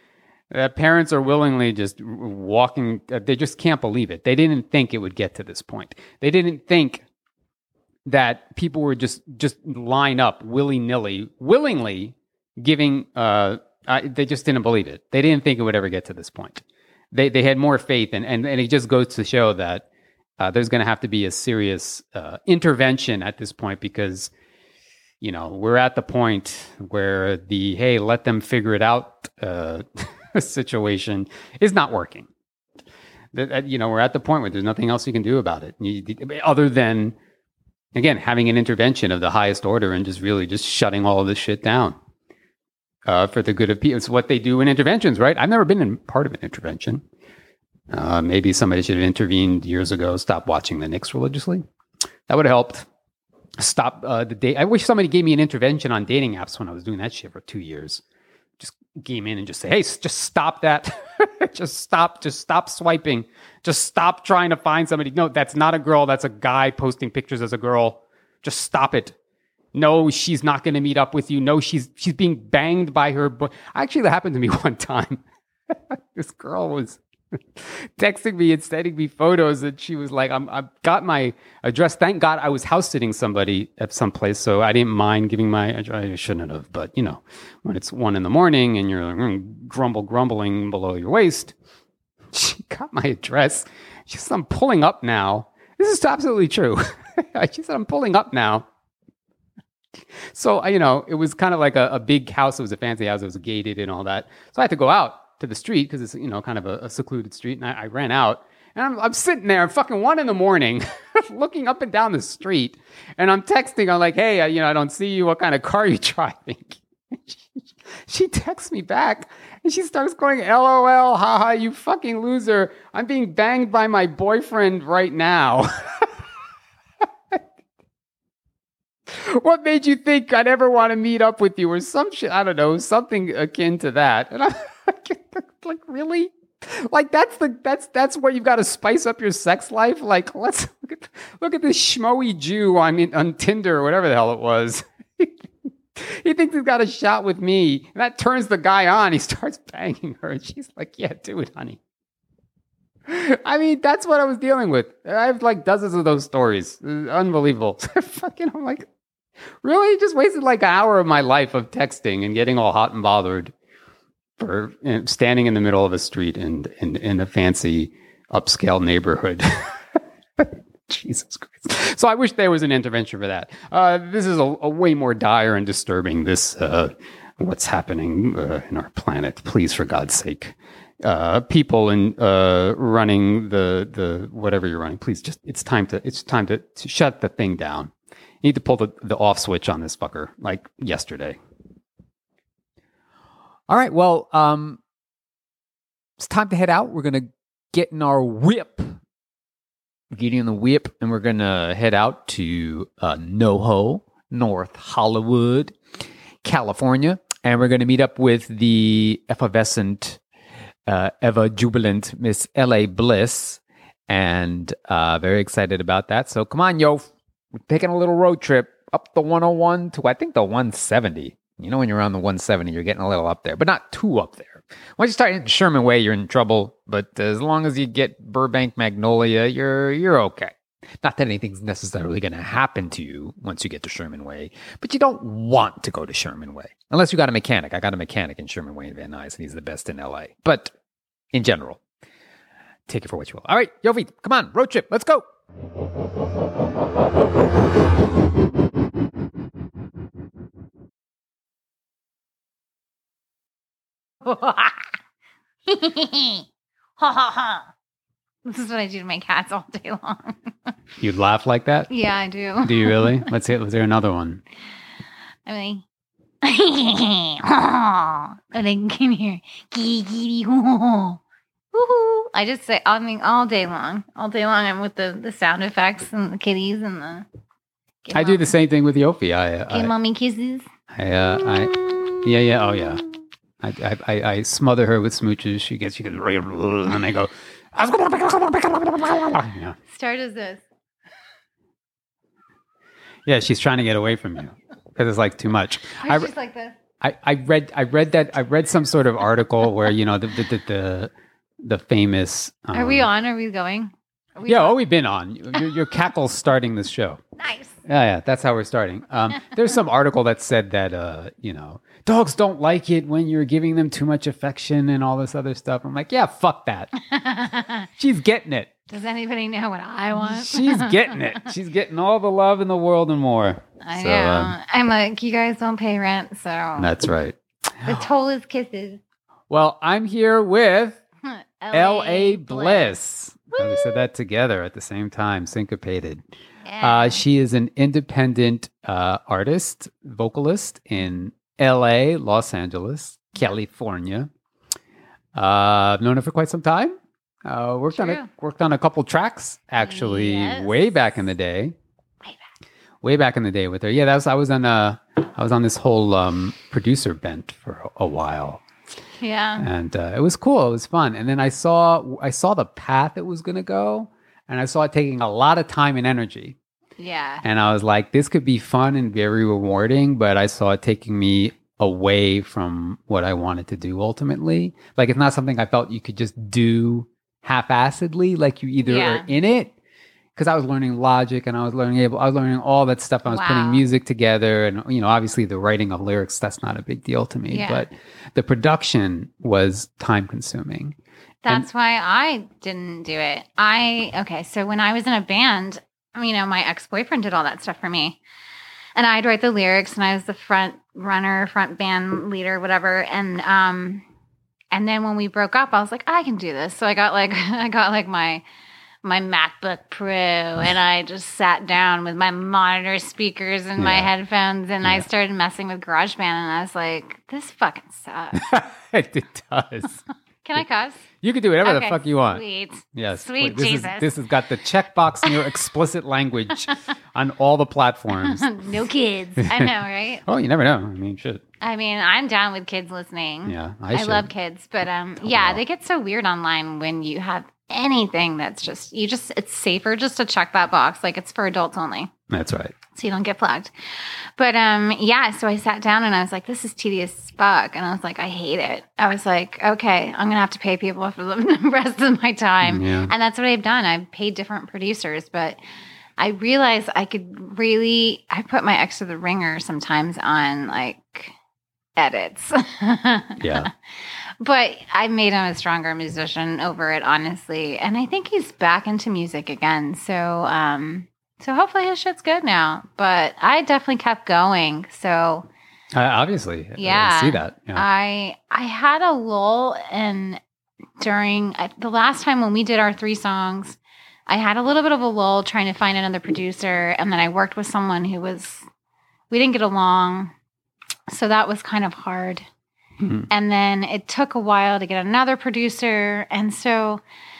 Uh, parents are willingly just walking. Uh, they just can't believe it. They didn't think it would get to this point. They didn't think that people were just just line up willy nilly, willingly giving. Uh, uh, they just didn't believe it. They didn't think it would ever get to this point. They they had more faith, and and, and it just goes to show that uh, there's going to have to be a serious uh, intervention at this point, because you know we're at the point where the hey, let them figure it out uh, situation is not working. That, you know, we're at the point where there's nothing else you can do about it, you, other than, again, having an intervention of the highest order and just really just shutting all of this shit down uh, for the good of people. It's what they do in interventions, right? I've never been in part of an intervention. Uh, maybe somebody should have intervened years ago. Stop watching the Knicks religiously. That would have helped. Stop uh, the date. I wish somebody gave me an intervention on dating apps when I was doing that shit for two years. Just came in and just say, hey, s- just stop that. just stop. Just stop swiping. Just stop trying to find somebody. No, that's not a girl. That's a guy posting pictures as a girl. Just stop it. No, she's not going to meet up with you. No, she's she's being banged by her. But actually, that happened to me one time. This girl was texting me and sending me photos, and she was like, I'm, I've got my address. Thank God I was house sitting somebody at some place, so I didn't mind giving my address. I shouldn't have, but you know, when it's one in the morning and you're like, mm, grumble, grumbling below your waist, she got my address. She said, I'm pulling up now. This is absolutely true. She said, I'm pulling up now. So, you know, it was kind of like a, a big house. It was a fancy house. It was gated and all that. So I had to go out to the street because it's, you know, kind of a, a secluded street. And I, I ran out and I'm, I'm sitting there fucking one in the morning looking up and down the street. And I'm texting. I'm like, hey, I, you know, I don't see you. What kind of car are you driving? she, she texts me back and she starts going, L O L, haha, you fucking loser. I'm being banged by my boyfriend right now. What made you think I'd ever want to meet up with you or some shit? I don't know, something akin to that. And I'm like, really? Like that's the that's that's where you've got to spice up your sex life. Like let's look at look at this schmoey Jew on on Tinder or whatever the hell it was. He thinks he's got a shot with me, and that turns the guy on. He starts banging her, and she's like, "Yeah, do it, honey." I mean, that's what I was dealing with. I have like dozens of those stories. Unbelievable. Fucking, I'm like, really? Just wasted like an hour of my life of texting and getting all hot and bothered for you know, standing in the middle of a street in, in, in a fancy upscale neighborhood. Jesus Christ. So I wish there was an intervention for that. Uh, this is a, a way more dire and disturbing, this, uh, what's happening uh, in our planet. Please, for God's sake. Uh, people and uh, running the the whatever you're running, please just it's time to it's time to, to shut the thing down. You need to pull the, the off switch on this fucker like yesterday. All right, well, um, it's time to head out. We're gonna get in our whip, getting in the whip, and we're gonna head out to uh, NoHo, North Hollywood, California, and we're gonna meet up with the effervescent. Uh, ever jubilant Miss L A Bliss, and uh, very excited about that. So come on, yo, we're taking a little road trip up the one oh one to I think the one seventy. You know, when you're on the one seventy, you're getting a little up there, but not too up there. Once you start hitting Sherman Way, you're in trouble. But as long as you get Burbank Magnolia, you're you're okay. Not that anything's necessarily going to happen to you once you get to Sherman Way, but you don't want to go to Sherman Way. Unless you got a mechanic. I got a mechanic in Sherman Way in Van Nuys, and he's the best in L A. But in general, take it for what you will. All right, Yofi, come on, road trip. Let's go. Ha ha ha. This is what I do to my cats all day long. You'd laugh like that? Yeah, I do. Do you really? Let's hear, let's hear another one. I'm like, and I can hear, woohoo. I just say, I mean, all day long. All day long, I'm with the, the sound effects and the kitties and the. I do the same thing with Yofi. I, Give I, mommy kisses. I, uh, I, yeah, yeah, oh yeah. I, I, I, I smother her with smooches. She gets, she gets, and I go. Yeah. Start as this. Yeah, she's trying to get away from you because it's like too much. Or I, just like this. I, I read I read that I read some sort of article where you know the the the the, the famous. Um, Are we on? Are we going? Are we Yeah, on? oh, we've been on. Your, your cackle's starting this show. Nice. Yeah, yeah, that's how we're starting. Um, there's some article that said that uh, you know, dogs don't like it when you're giving them too much affection and all this other stuff. I'm like, yeah, fuck that. She's getting it. Does anybody know what I want? She's getting it. She's getting all the love in the world and more. I So, know. um, I'm like, you guys don't pay rent, so That's right. the toll is kisses. Well, I'm here with L A Bliss. And we said that together at the same time, syncopated. Yeah. Uh, she is an independent uh, artist, vocalist in L A, Los Angeles, California. Uh, I've known her for quite some time. Uh, worked on a, True. worked on a couple tracks actually, Yes. way back in the day. Way back. Way back in the day with her. Yeah, that was I was on a I was on this whole um, producer bent for a, a while. Yeah. And uh, it was cool. It was fun. And then I saw I saw the path it was going to go, and I saw it taking a lot of time and energy. Yeah. And I was like, this could be fun and very rewarding, but I saw it taking me away from what I wanted to do ultimately. Like, it's not something I felt you could just do half-assedly. Like, you either Yeah. are in it, because I was learning Logic and I was learning able, I was learning all that stuff. I was Wow. putting music together, and you know, obviously the writing of lyrics, that's not a big deal to me. Yeah. But the production was time-consuming. That's why I didn't do it. I, okay, so when I was in a band, you know, my ex boyfriend did all that stuff for me. And I'd write the lyrics, and I was the front runner, front band leader, whatever. And, um, and then when we broke up, I was like, I can do this. So I got like, I got like my, my MacBook Pro, and I just sat down with my monitor speakers and my Yeah. headphones, and I Yeah. started messing with GarageBand, and I was like, this fucking sucks. It does. Can I cuss? You can do whatever the Okay, fuck you want. Sweet. Yes. Sweet please. This Jesus. Is, this has got the checkbox near explicit language on all the platforms. No kids. I know, right? Oh, you never know. I mean, shit. I mean, I'm down with kids listening. Yeah, I, I, should. love kids, but um, yeah, well. they get so weird online when you have anything that's just you just it's safer just to check that box, like it's for adults only, That's right. so you don't get plugged. But um, yeah, so I sat down and I was like, this is tedious as fuck, and I was like, I hate it. I was like, okay, I'm gonna have to pay people for the rest of my time, Yeah. and that's what I've done. I've paid different producers, but I realized I could really, I put my ex to the ringer sometimes on like edits. Yeah. But I made him a stronger musician over it, honestly. And I think he's back into music again. So, um, so hopefully his shit's good now. But I definitely kept going. So Uh, obviously. Yeah. I see that. Yeah. I I had a lull in during uh, the last time when we did our three songs. I had a little bit of a lull trying to find another producer, and then I worked with someone who was we didn't get along, so that was kind of hard. Mhm. And then it took a while to get another producer, and so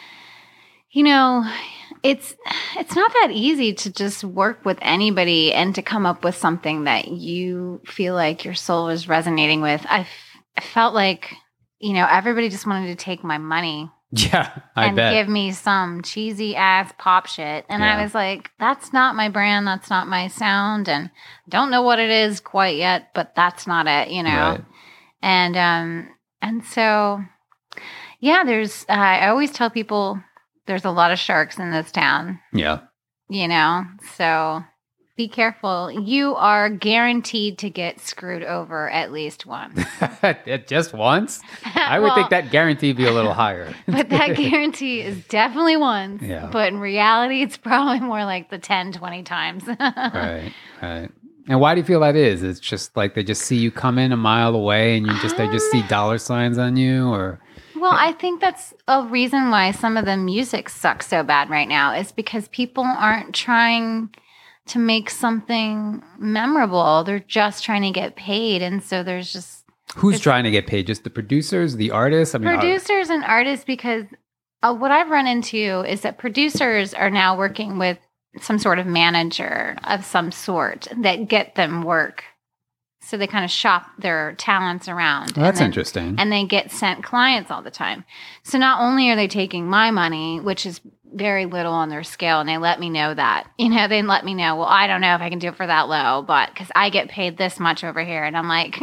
you know, it's it's not that easy to just work with anybody and to come up with something that you feel like your soul is resonating with. I, f- I felt like, you know, everybody just wanted to take my money Yeah. I and bet. give me some cheesy ass pop shit. And Yeah. I was like, that's not my brand. That's not my sound. And don't know what it is quite yet, but that's not it, you know? Right. And, um, and so, yeah, there's, uh, I always tell people there's a lot of sharks in this town, Yeah. you know? So be careful. You are guaranteed to get screwed over at least once. Just once? I would Well, think that guarantee would be a little higher. But that guarantee is definitely once. Yeah. But in reality, it's probably more like the ten, twenty times. Right. Right. And why do you feel that is? It's just like they just see you come in a mile away and you just they just see Um, dollar signs on you, or Well, I think that's a reason why some of the music sucks so bad right now is because people aren't trying to make something memorable. They're just trying to get paid. And so there's just who's It's- trying to get paid? Just the producers, the artists? I mean, are- producers and artists, because uh, what I've run into is that producers are now working with some sort of manager of some sort that get them work. So they kind of shop their talents around. Well, that's and then- interesting. And they get sent clients all the time. So not only are they taking my money, which is very little on their scale, and they let me know that, you know, they let me know, well, I don't know if I can do it for that low, but because I get paid this much over here. And I'm like,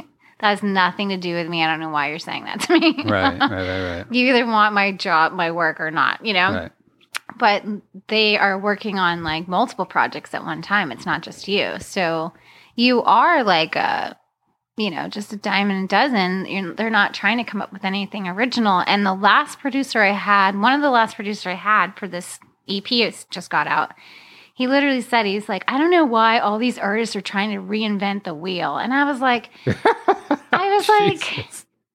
That has nothing to do with me. I don't know why you're saying that to me. Right, right, right, right. You either want my job, my work, or not, you know? Right. But they are working on like multiple projects at one time. It's not just you. So you are like a, you know, just a dime and a dozen. You're, they're not trying to come up with anything original. And the last producer I had, one of the last producers I had for this E P, it's just got out. He literally said, he's like, I don't know why all these artists are trying to reinvent the wheel. And I was like, I was like,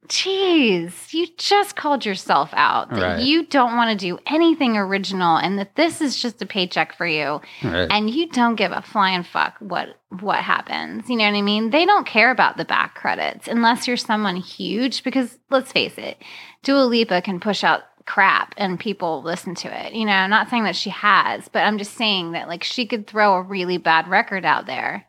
geez, you just called yourself out that Right. you don't want to do anything original and that this is just a paycheck for you. Right. And you don't give a flying fuck what what happens. You know what I mean? They don't care about the back credits unless you're someone huge because let's face it, Dua Lipa can push out crap and people listen to it. You know, I'm not saying that she has, but I'm just saying that like she could throw a really bad record out there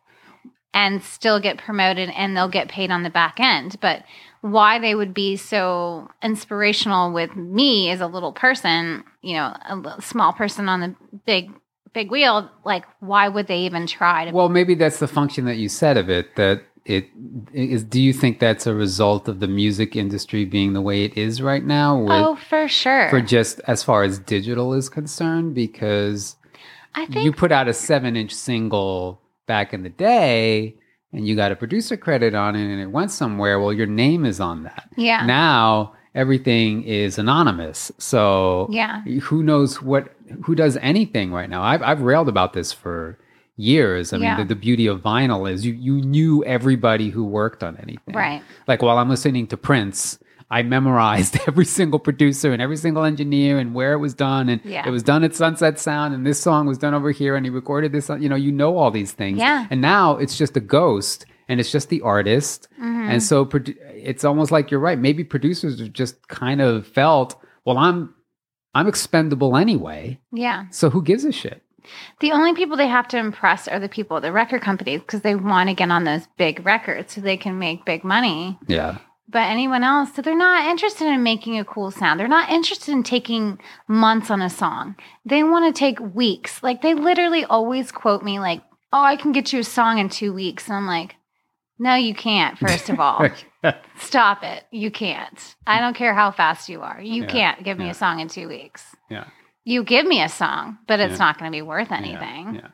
and still get promoted and they'll get paid on the back end. But why they would be so inspirational with me as a little person, you know, a little small person on the big, big wheel, like why would they even try to? Well, maybe that's the function that you said of it, that it is. Do you think that's a result of the music industry being the way it is right now? With, oh, for sure. For just as far as digital is concerned, because I think you put out a seven inch single back in the day and you got a producer credit on it and it went somewhere. Well, your name is on that. Yeah. Now everything is anonymous. So Yeah. who knows what, who does anything right now? I've, I've railed about this for years. I Yeah. mean, the, the beauty of vinyl is you, you knew everybody who worked on anything. Right. Like while I'm listening to Prince, I memorized every single producer and every single engineer and where it was done. And Yeah. it was done at Sunset Sound and this song was done over here and he recorded this. You know, you know all these things. Yeah. And now it's just a ghost and it's just the artist. Mm-hmm. And so produ- it's almost like you're right. Maybe producers have just kind of felt, well, I'm I'm expendable anyway. Yeah. So who gives a shit? The only people they have to impress are the people at the record companies because they want to get on those big records so they can make big money. Yeah. But anyone else, so they're not interested in making a cool sound. They're not interested in taking months on a song. They want to take weeks. Like they literally always quote me like, oh, I can get you a song in two weeks. And I'm like, no, you can't, first of all. Stop it. You can't. I don't care how fast you are. You Yeah, can't give me yeah. a song in two weeks. Yeah. You give me a song, but it's Yeah. not going to be worth Yeah. anything. Yeah.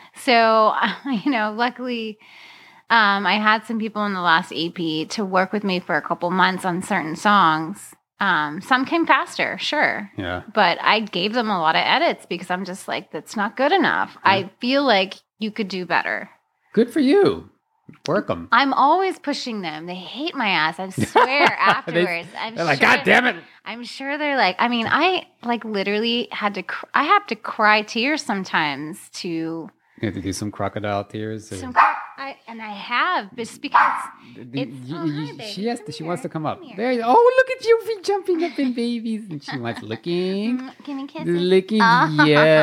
So, you know, luckily, um, I had some people in the last E P to work with me for a couple months on certain songs. Um, some came faster, sure. Yeah. But I gave them a lot of edits because I'm just like, that's not good enough. I feel like you could do better. Good for you. Work them. I'm always pushing them. They hate my ass. I swear afterwards. I'm They're like, sure, God damn it. I'm sure they're like, I mean, I like literally had to, cr- I have to cry tears sometimes to You have to do some crocodile tears. or- some, I, and I have just because The- it's, you- oh, you- hi, baby. she has to, Come she here. wants to come up. Come here. There you, oh, look at you be jumping up in babies. And she wants licking. Mm, Can you kiss it? Licking, Oh.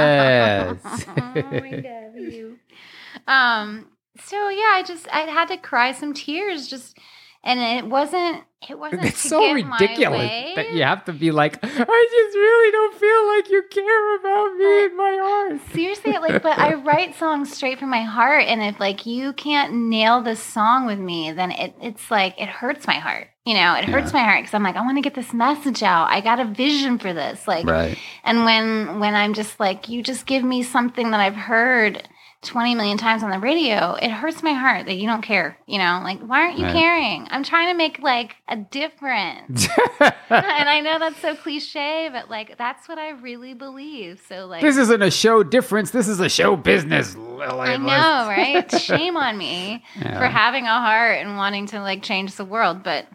yes. Oh, I love you. Um. So yeah, I just I had to cry some tears, just, and it wasn't it wasn't. It's to so get my ridiculous way. that you have to be like, I just really don't feel like you care about me and my heart. Seriously, like, but I write songs straight from my heart, and if like you can't nail this song with me, then it it's like it hurts my heart. You know, it hurts Yeah. my heart because I'm like, I want to get this message out. I got a vision for this, like, Right. and when when I'm just like, you just give me something that I've heard twenty million times on the radio, it hurts my heart that you don't care. You know, like, why aren't you Right. caring? I'm trying to make like a difference. And I know that's so cliche, but like that's what I really believe. So like This isn't a show difference. This is a show business. I know, right? Shame on me Yeah. for having a heart and wanting to like change the world. But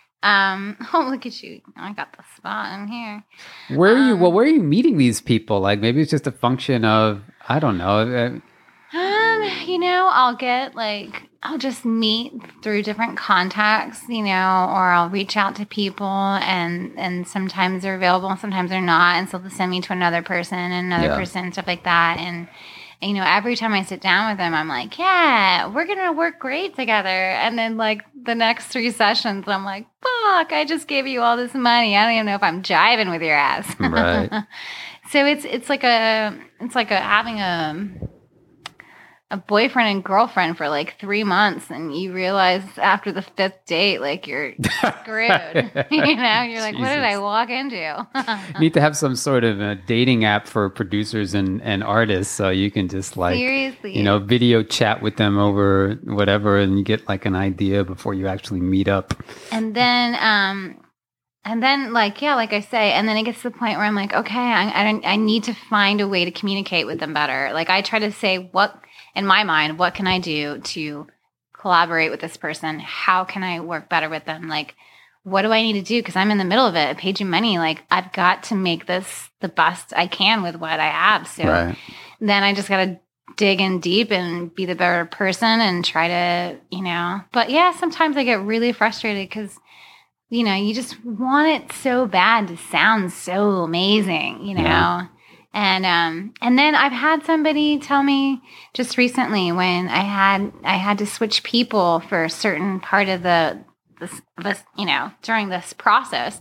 um oh, look at you. I got the spot in here. Where are you? Um, Well, where are you meeting these people? Like maybe it's just a function of, I don't know. uh, Um, you know, I'll get like I'll just meet through different contacts, you know, or I'll reach out to people and and sometimes they're available and sometimes they're not. And so they'll send me to another person and another Yeah. person, stuff like that. And, and, you know, every time I sit down with them, I'm like, yeah, we're going to work great together. And then like the next three sessions, I'm like, fuck, I just gave you all this money. I don't even know if I'm jiving with your ass. Right. So it's, it's like a, it's like a, having a, a boyfriend and girlfriend for like three months and you realize after the fifth date, like you're screwed. You know, you're like, what did I walk into? You need to have some sort of a dating app for producers and, and artists so you can just like, Seriously. you know, video chat with them over whatever and you get like an idea before you actually meet up. And then, um, and then like, yeah, like I say, and then it gets to the point where I'm like, okay, I, I don't, I need to find a way to communicate with them better. Like I try to say what, in my mind, what can I do to collaborate with this person? How can I work better with them? Like, what do I need to do? Because I'm in the middle of it, paging money. Like, I've got to make this the best I can with what I have. So Right. then I just got to dig in deep and be the better person and try to, you know. But yeah, sometimes I get really frustrated because, you know, you just want it so bad to sound so amazing, you know. Yeah. And um and then I've had somebody tell me just recently when I had I had to switch people for a certain part of the this this you know during this process,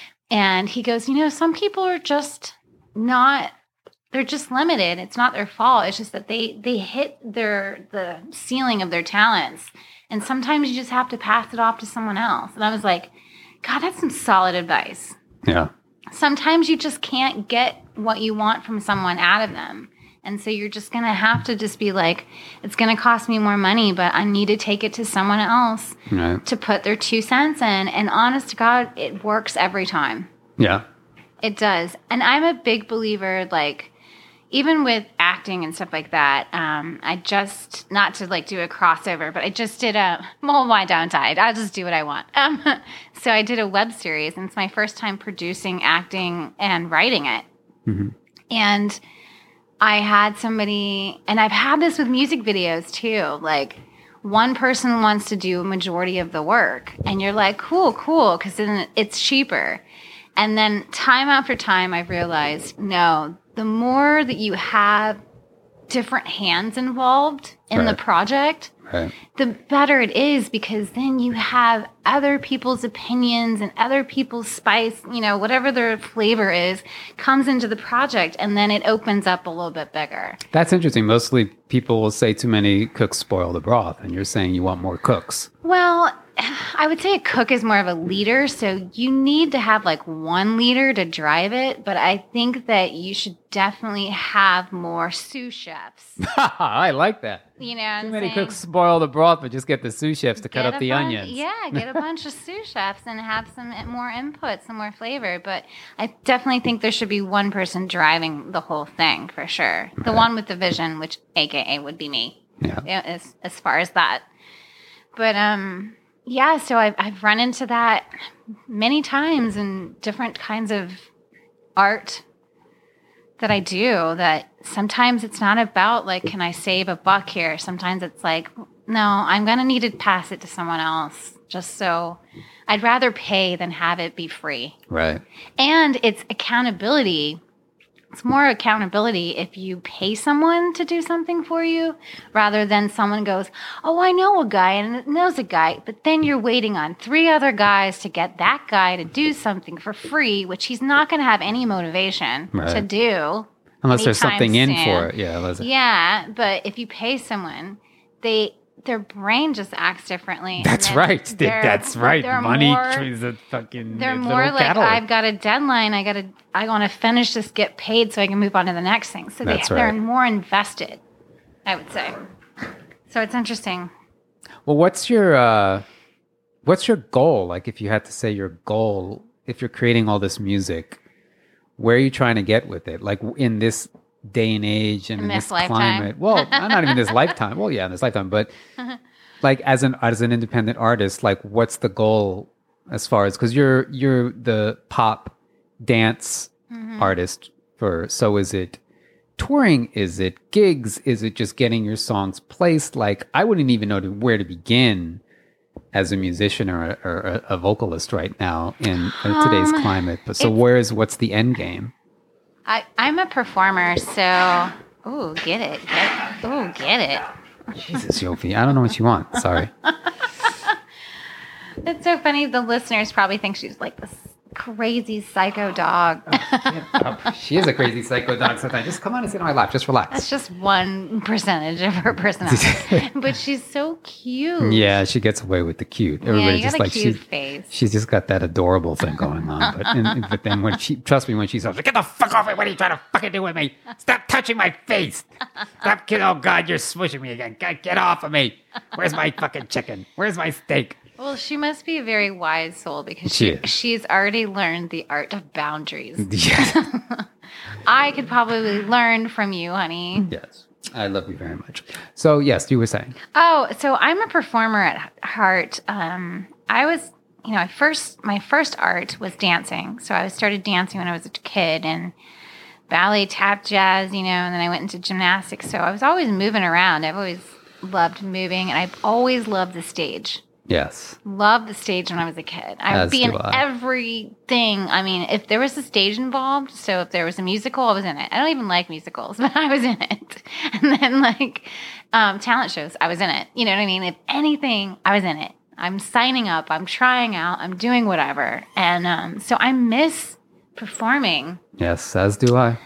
and he goes, you know, some people are just not, they're just limited. It's not their fault. It's just that they they hit their the ceiling of their talents, and sometimes you just have to pass it off to someone else. And I was like, God, that's some solid advice. Yeah. Sometimes you just can't get what you want from someone out of them. And so you're just going to have to just be like, it's going to cost me more money, but I need to take it to someone else Right. to put their two cents in. And honest to God, it works every time. Yeah. It does. And I'm a big believer, like, even with acting and stuff like that, um, I just, not to like do a crossover, but I just did a, well, why don't I? I'll just do what I want. Um, so I did a web series, and it's my first time producing, acting, and writing it. Mm-hmm. And I had somebody, and I've had this with music videos too, like one person wants to do a majority of the work, and you're like, cool, cool, because then it's cheaper. And then time after time, I've realized, no, the more that you have different hands involved in the Right. project, Right. the better it is, because then you have other people's opinions and other people's spice, you know, whatever their flavor is, comes into the project, and then it opens up a little bit bigger. That's interesting. Mostly people will say too many cooks spoil the broth, and you're saying you want more cooks. Well, I would say a cook is more of a leader, so you need to have like one leader to drive it, but I think that you should definitely have more sous chefs. I like that. You know what Too I'm many saying? cooks spoil the broth, but just get the sous chefs to cut Get up a the bunch- onions. Yeah, get a bunch of sous chefs and have some more input, some more flavor. But I definitely think there should be one person driving the whole thing for sure. The one with the vision, which A K A would be me, Yeah. yeah, as as far as that. But um, yeah. So I've I've run into that many times in different kinds of art that I do, that sometimes it's not about like, can I save a buck here? Sometimes it's like, no, I'm going to need to pass it to someone else, just so I'd rather pay than have it be free. Right. And it's accountability. It's more accountability if you pay someone to do something for you rather than someone goes, oh, I know a guy and knows a guy, but then you're waiting on three other guys to get that guy to do something for free, which he's not going to have any motivation Right. to do. Unless there's anytime something in soon. for it. Yeah. unless- Yeah, but if you pay someone, they their brain just acts differently. and That's then right. they're- That's right. they're Money more- is a fucking they're little more like, catalyst. I've got a deadline. I got to, I want to finish this, get paid so I can move on to the next thing. So they, That's they're right. more invested, I would say. So it's interesting. Well, what's your uh, what's your goal? Like, if you had to say your goal, if you're creating all this music, where are you trying to get with it? Like in this day and age and In in this this lifetime. climate. Well, not even this lifetime. Well, yeah, in this lifetime, but like as an as an independent artist, like what's the goal as far as, because you're you're the pop dance Mm-hmm. artist for So Is It touring? Is it gigs? Is it just getting your songs placed? Like, I wouldn't even know to, where to begin as a musician or a, or a, a vocalist right now in uh, today's Um, climate. But so it's- where is what's the end game? I, I'm a performer, so, ooh, get it. Get, ooh, get it. Jesus, Yofi, I don't know what you want. Sorry. It's so funny. The listeners probably think she's like this crazy psycho dog. Oh, she is a crazy psycho dog sometimes. Just come on and sit on my lap. Just relax. That's just one percentage of her personality. But she's so cute. Yeah, she gets away with the cute. Everybody yeah, you just got a like cute she, face. she's just got that adorable thing going on. But, and, but then when she, trust me, when she's like, get the fuck off me! What are you trying to fucking do with me? Stop touching my face! Stop! Get, oh God, you're smushing me again. God, get off of me! Where's my fucking chicken? Where's my steak? Well, she must be a very wise soul because She she, is. she's already learned the art of boundaries. Yeah. I could probably learn from you, honey. Yes. I love you very much. So yes, you were saying. Oh, so I'm a performer at heart. Um, I was, you know, I first my first art was dancing. So I started dancing when I was a kid and ballet, tap, jazz, you know, and then I went into gymnastics. So I was always moving around. I've always loved moving, and I've always loved the stage. Yes. Loved the stage when I was a kid. I As would be in do I. everything. I mean, if there was a stage involved, so if there was a musical, I was in it. I don't even like musicals, but I was in it. And then like um, talent shows, I was in it. You know what I mean? If anything, I was in it. I'm signing up. I'm trying out. I'm doing whatever. And um, so I miss performing. Yes, as do I.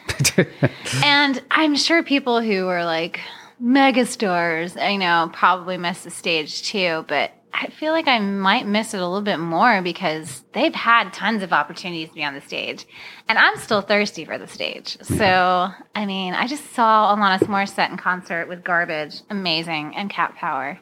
And I'm sure people who are like megastars, you know, probably miss the stage too, but I feel like I might miss it a little bit more because they've had tons of opportunities to be on the stage. And I'm still thirsty for the stage. So, I mean, I just saw Alanis Morissette in concert with Garbage. Amazing. And Cat Power.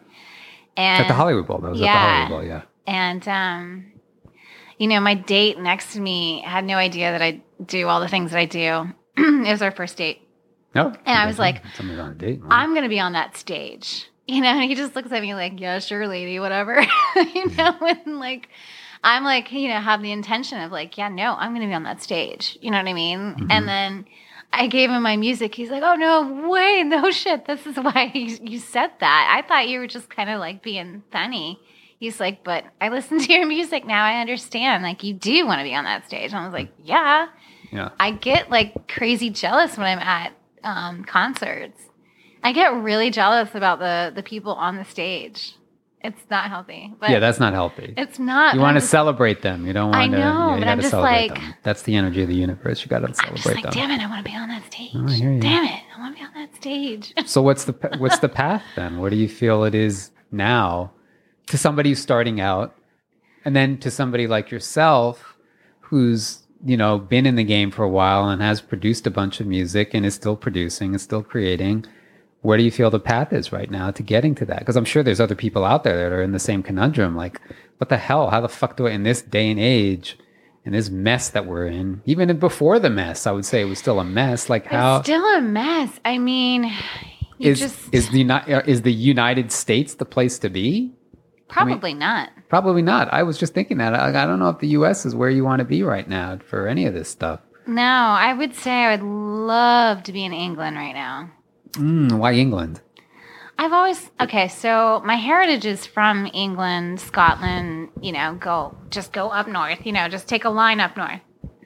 And At the Hollywood Bowl. That was yeah. at the Hollywood Bowl, yeah. And, um, you know, my date next to me had no idea that I do all the things that I do. It was our first date. No. And I was like, somebody's on a date. Wow. I'm going to be on that stage. You know, and he just looks at me like, yeah, sure, lady, whatever. You know, and like, I'm like, you know, have the intention of like, yeah, no, I'm going to be on that stage. You know what I mean? Mm-hmm. And then I gave him my music. He's like, oh, no, wait, no shit. This is why you, you said that. I thought you were just kind of like being funny. He's like, but I listen to your music now. I understand. Like, you do want to be on that stage. And I was like, yeah. Yeah. I get like crazy jealous when I'm at um, concerts. I get really jealous about the, the people on the stage. It's not healthy. But Yeah, that's not healthy. it's not. You but want I'm to just- celebrate them. You don't I want to. know, yeah, you but gotta I'm just celebrate like- them. That's the energy of the universe. You got to I'm just celebrate like, them. damn it, I want to be on that stage. Oh, I hear you. Damn it, I want to be on that stage. So what's the pa- what's the path then? What do you feel it is now to somebody who's starting out, and then to somebody like yourself who's you know been in the game for a while and has produced a bunch of music and is still producing and still creating? Where do you feel the path is right now to getting to that? Because I'm sure there's other people out there that are in the same conundrum. Like, what the hell? How the fuck do I, in this day and age, in this mess that we're in, even before the mess, I would say it was still a mess. Like, how It's still a mess. I mean, you is just is the Uni- uh, is the United States the place to be? probably not. Probably not. I was just thinking that. I, I don't know if the U S is where you want to be right now for any of this stuff. No, I would say I would love to be in England right now. Mm, why England? I've always okay. So my heritage is from England, Scotland. You know, go just go up north. You know, just take a line up north.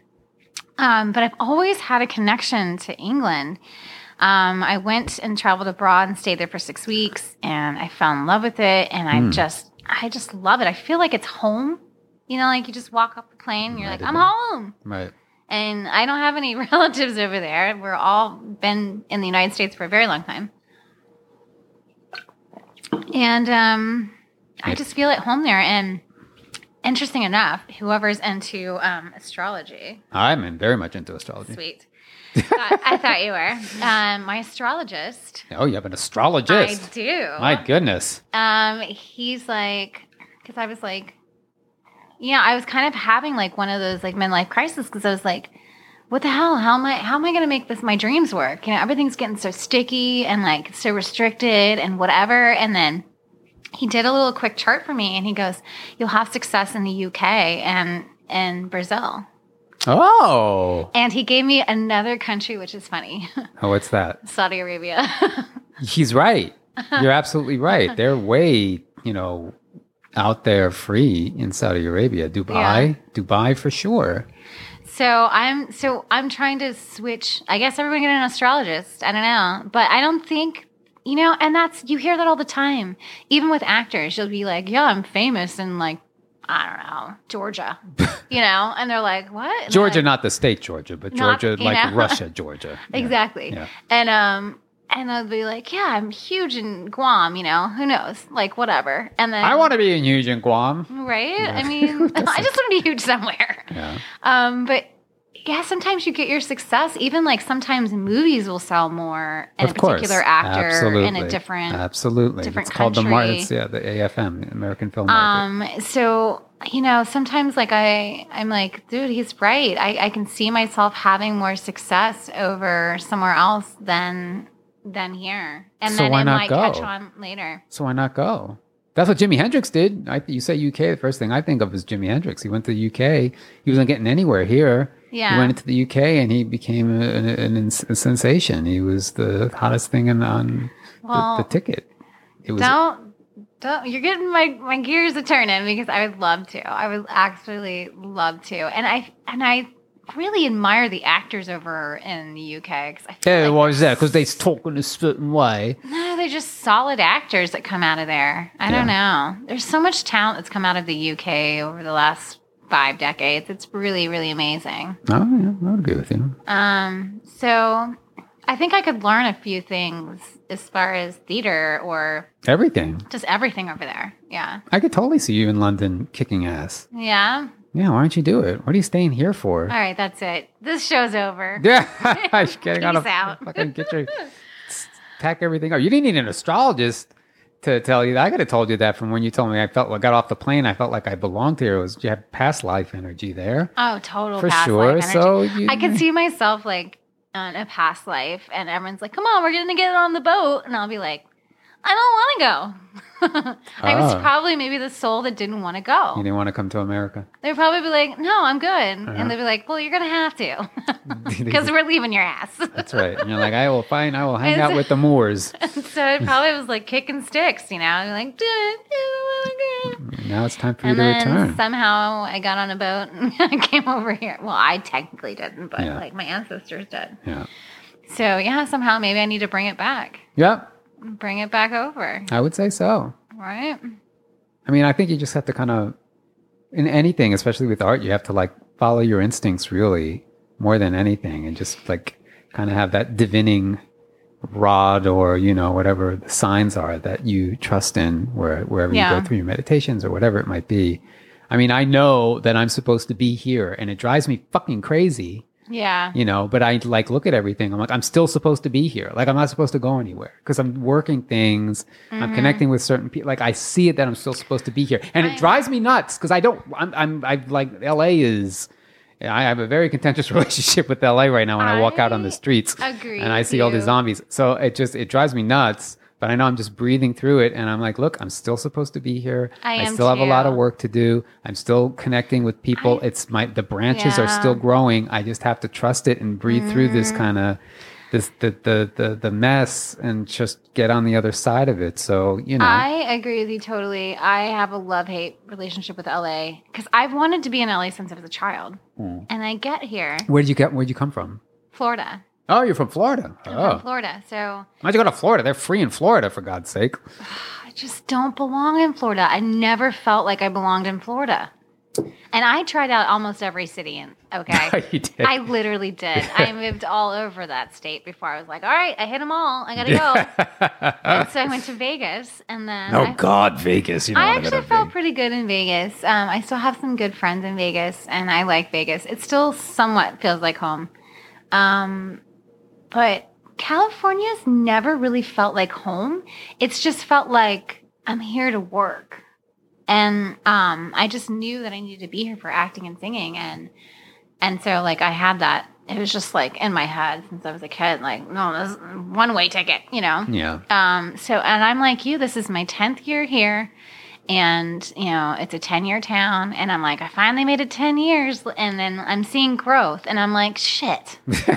Um, but I've always had a connection to England. Um, I went and traveled abroad and stayed there for six weeks, and I fell in love with it. And I just, I just love it. I feel like it's home. You know, like you just walk off the plane, and you're like, I'm home. Right. And I don't have any relatives over there. We're all been in the United States for a very long time. And um, I just feel at home there. And interesting enough, whoever's into um, astrology, I'm in very much into astrology. sweet. Thought- I thought you were. Um, my astrologist, Oh, you have an astrologist. I do. My goodness. Um, he's like, because I was like, yeah, I was kind of having like one of those like midlife crises because I was like, what the hell? How am I? How am I going to make this my dreams work? You know, everything's getting so sticky and like so restricted and whatever. And then he did a little quick chart for me, and he goes, "You'll have success in the U K and in Brazil." Oh. And he gave me another country, which is funny, Oh, what's that? Saudi Arabia. He's right. You're absolutely right. They're way, you know, out there free in Saudi Arabia. Dubai, Dubai for sure. So I'm so I'm trying to switch. I guess everyone get an astrologist. I don't know, but I don't think you know. And that's you hear that all the time, even with actors. You'll be like, "Yeah, I'm famous in like I don't know, Georgia, you know, and they're like, what? And Georgia, like, not the state Georgia, but Not, Georgia, you like know. Russia, Georgia. Yeah. exactly. Yeah. And, um, and I'll be like, yeah, I'm huge in Guam, you know, who knows? Like, whatever. And then, I want to be in huge in Guam. right? I mean, I just want to be huge somewhere. Yeah. Um, but yeah, sometimes you get your success. Even like sometimes movies will sell more in Of a course. particular actor Absolutely. in a different. Absolutely. different It's called the mar- country. it's, yeah, the A F M, the American Film Market. Um, so you know, sometimes like I, I'm like, dude, he's right. I, I can see myself having more success over somewhere else than than here, and So then why it not might go? catch on later. So why not go? That's what Jimi Hendrix did. I, you say U K, the first thing I think of is Jimi Hendrix. He went to the U K. He wasn't getting anywhere here. Yeah. He went into the U K and he became a, an, an, a sensation. He was the hottest thing in, on Well, the, the ticket. It was Don't don't. You're getting my my gears a turning because I would love to. I would actually love to, and I and I really admire the actors over in the U K because I feel Yeah, like why is that? Because they talk in a certain way. no, they're just solid actors that come out of there. I don't know. There's so much talent that's come out of the U K over the last five decades. It's really, really amazing. Oh, yeah, I would agree with you. Um, so I think I could learn a few things as far as theater or Everything. just everything over there. Yeah. I could totally see you in London kicking ass. Yeah. Yeah, why don't you do it? What are you staying here for? All right, that's it. This show's over. Yeah, you're getting on a Peace out. fucking get your pack everything up. You didn't need an astrologist to tell you that. I could have told you that from when you told me I felt I got off the plane. I felt like I belonged here. It was you had past life energy there. Oh, total For past sure. life energy. So you- I could see myself like on a past life, and everyone's like, "Come on, we're gonna get on the boat," and I'll be like, "I don't want to go." I was Ah. probably maybe the soul that didn't want to go. You didn't want to come to America. They'd probably be like, "No, I'm good," Uh-huh. and they'd be like, "Well, you're gonna have to because we're leaving your ass." That's right. And you're like, I will fine. I will hang out with the Moors. So it probably was like kicking sticks, you know, and like, "Dude, I don't wanna go." Now it's time for you And to then return. somehow I got on a boat and I came over here. Well, I technically didn't, but Yeah. like my ancestors did. Yeah. So yeah, somehow maybe I need to bring it back. Yep. Bring it back over, I would say so. right? I mean, I think you just have to kind of, in anything, especially with art, you have to like follow your instincts really more than anything and just like kind of have that divining rod or, you know, whatever the signs are that you trust in where, wherever Yeah. you go through your meditations or whatever it might be. I mean, I know that I'm supposed to be here and it drives me fucking crazy, Yeah. you know, but I like look at everything. I'm like, I'm still supposed to be here. Like, I'm not supposed to go anywhere because I'm working things. Mm-hmm. I'm connecting with certain people. Like, I see it that I'm still supposed to be here. And it I- drives me nuts because I don't, I'm, I'm, I like, L A is, I have a very contentious relationship with L A right now when I, walk out on the I streets agree and I with see all these you. zombies. So it just, it drives me nuts. But I know I'm just breathing through it. And I'm like, look, I'm still supposed to be here. I am still have a lot of too. work to do. I'm still connecting with people. I- it's my, the branches are Yeah. still growing. I just have to trust it and breathe through this Mm. kind of, this, the, the, the, the mess and just get on the other side of it. So, you know, I agree with you totally. I have a love-hate relationship with L A because I've wanted to be in L A since I was a child. Mm. And I get here, where'd you get, where'd you come from? Florida. Oh, you're from Florida. I'm Oh, from Florida. So why'd you go to Florida? They're free in Florida, for God's sake. I just don't belong in Florida. I never felt like I belonged in Florida. And I tried out almost every city in, okay? You did. I literally did. I moved all over that state before I was like, all right, I hit them all. I got to go. And so I went to Vegas and then Oh I, God, Vegas! You know I actually felt pretty good in Vegas. Um, I still have some good friends in Vegas and I like Vegas. It still somewhat feels like home. Um, but California's never really felt like home. It's just felt like I'm here to work. And um, I just knew that I needed to be here for acting and singing. And and so, like, I had that. It was just, like, in my head since I was a kid. Like, no, this is a one-way ticket, you know? Yeah. Um, so, and I'm like you, this is my tenth year here. And, you know, it's a ten-year town. And I'm like, I finally made it ten years. And then I'm seeing growth. And I'm like, shit.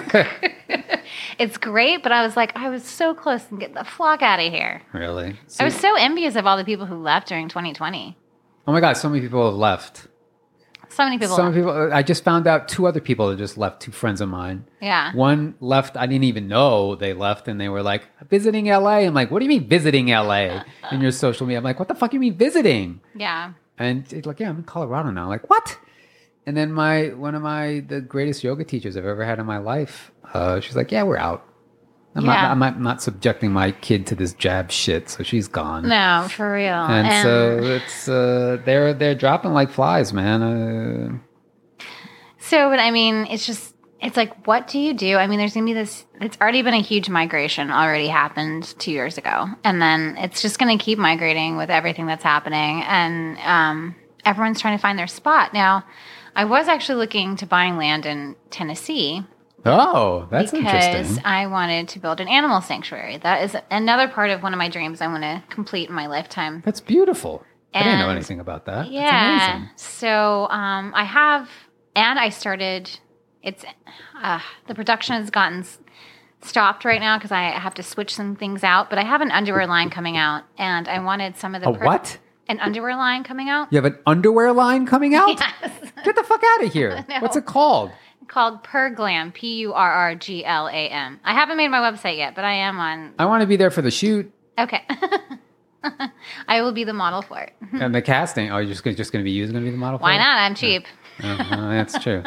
It's great. But I was like, I was so close to getting the flock out of here. Really? I was so envious of all the people who left during twenty twenty. Oh my God! So many people have left. So many people Some left. people. I just found out two other people that just left. Two friends of mine. Yeah. One left. I didn't even know they left, and they were like visiting L A. I'm like, what do you mean visiting L A in your social media? I'm like, what the fuck you mean visiting? Yeah. And it's like, yeah, I'm in Colorado now. Like, what? And then my one of my the greatest yoga teachers I've ever had in my life, uh, she's like, yeah, we're out. I'm, Yeah. not, I'm not, not subjecting my kid to this jab shit, so she's gone. No, for real. And, And so it's uh, they're they're dropping like flies, man. Uh, so, but I mean, it's just, it's like, what do you do? I mean, there's going to be this, it's already been a huge migration, already happened two years ago. And then it's just going to keep migrating with everything that's happening. And um, everyone's trying to find their spot. Now, I was actually looking to buying land in Tennessee. oh, that's because interesting. I wanted to build an animal sanctuary. That is another part of one of my dreams I want to complete in my lifetime. That's beautiful. I didn't know And- anything about that. That's Yeah. amazing. So um, I have, and I started. It's uh, the production has gotten s- stopped right now because I have to switch some things out. But I have an underwear line coming out, and I wanted some of the A what? An underwear line coming out. You have an underwear line coming out? Yes. Get the fuck out of here. No. What's it called? Called Perglam, P U R R G L A M. I haven't made my website yet, but I am on. I want to be there for the shoot Okay. I will be the model for it. and the casting. Oh, you're just, gonna- just going to be you going to be the model? for Why it? not? I'm cheap. Oh, well, that's true.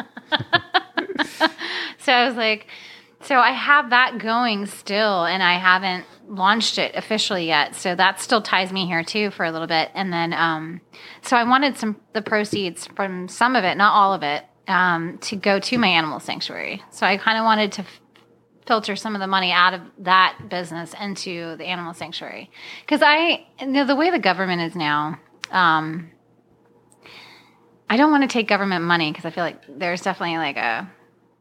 So I was like, so I have that going still, and I haven't launched it officially yet. So that still ties me here too for a little bit. And then, um, so I wanted some the proceeds from some of it, not all of it, um, to go to my animal sanctuary. So I kind of wanted to f- filter some of the money out of that business into the animal sanctuary because I, you know, the way the government is now. Um, I don't want to take government money because I feel like there's definitely like a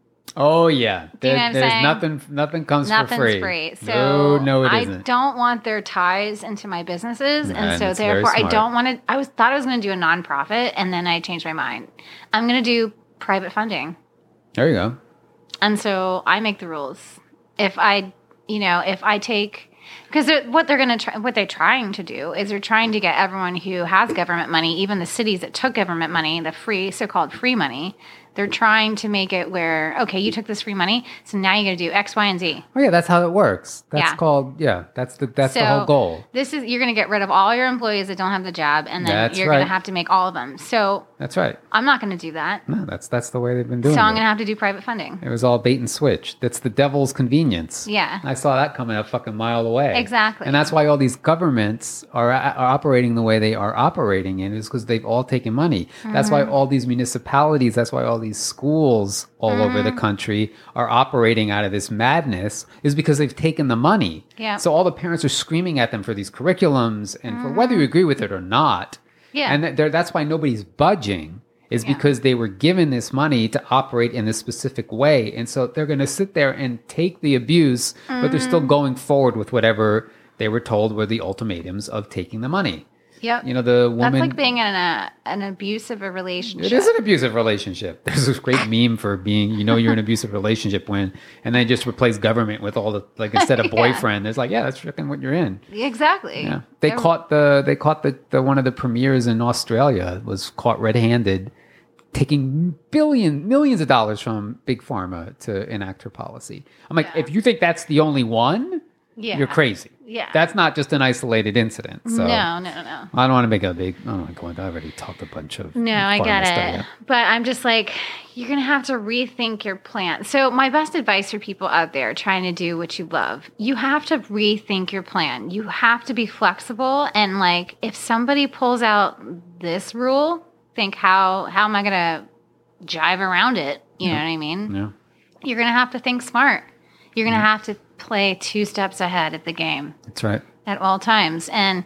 Oh yeah, Do you there, know what I'm there's saying? nothing. Nothing comes nothing's for free. free. So no, no, it I isn't. don't want their ties into my businesses, and, And so it's very therefore I smart. don't want to. I was thought I was going to do a nonprofit, and then I changed my mind. I'm going to do private funding, There you go. and so I make the rules. If I, you know, if I take. Because they're, what they're going to try, what they're trying to do is they're trying to get everyone who has government money, even the cities that took government money, the free, so-called free money, they're trying to make it where, okay, you took this free money, so now you're going to do X, Y, and Z. Oh yeah, that's how it works. That's Yeah. called yeah. That's the that's the So, whole goal. This is you're going to get rid of all your employees that don't have the job, and then That's you're going right. to have to make all of them. So That's right. I'm not going to do that. No, that's that's the way they've been doing So I'm it. going to have to do private funding. It was all bait and switch. That's the devil's convenience. Yeah. I saw that coming a fucking mile away. Exactly. And that's why all these governments are, are operating the way they are operating in is because they've all taken money. That's Mm-hmm. why all these municipalities, that's why all these schools all over Mm-hmm. the country are operating out of this madness is because they've taken the money. Yeah. So all the parents are screaming at them for these curriculums and for whether you agree with it or not. Mm-hmm. Yeah. And th- that's why nobody's budging is Yeah. because they were given this money to operate in this specific way. And so they're going to sit there and take the abuse, but they're still Mm-hmm. going forward with whatever they were told were the ultimatums of taking the money. Yep. You know, the woman. That's like being in a, an abusive relationship. It is an abusive relationship. There's this great meme for being, you know, you're in an abusive relationship when, and then just replace government with all the, like instead of Yeah. boyfriend, it's like, yeah, that's freaking what you're in. Exactly. Yeah. They They're- caught the, they caught the, the, one of the premiers in Australia was caught red handed taking billion, millions of dollars from Big Pharma to enact her policy. I'm like, Yeah. if you think that's the only one, Yeah. you're crazy. Yeah. That's not just an isolated incident. So No, no, no. I don't want to make a big, I don't want to go into, I already talked a bunch of. No, I pharma get stuff, it. yeah. But I'm just like, you're going to have to rethink your plan. So, my best advice for people out there trying to do what you love, you have to rethink your plan. You have to be flexible. And, like, if somebody pulls out this rule, think, how, how am I going to jive around it? You know what I mean? Yeah. You're going to have to think smart. You're going to have to play two steps ahead of the game That's right. at all times, and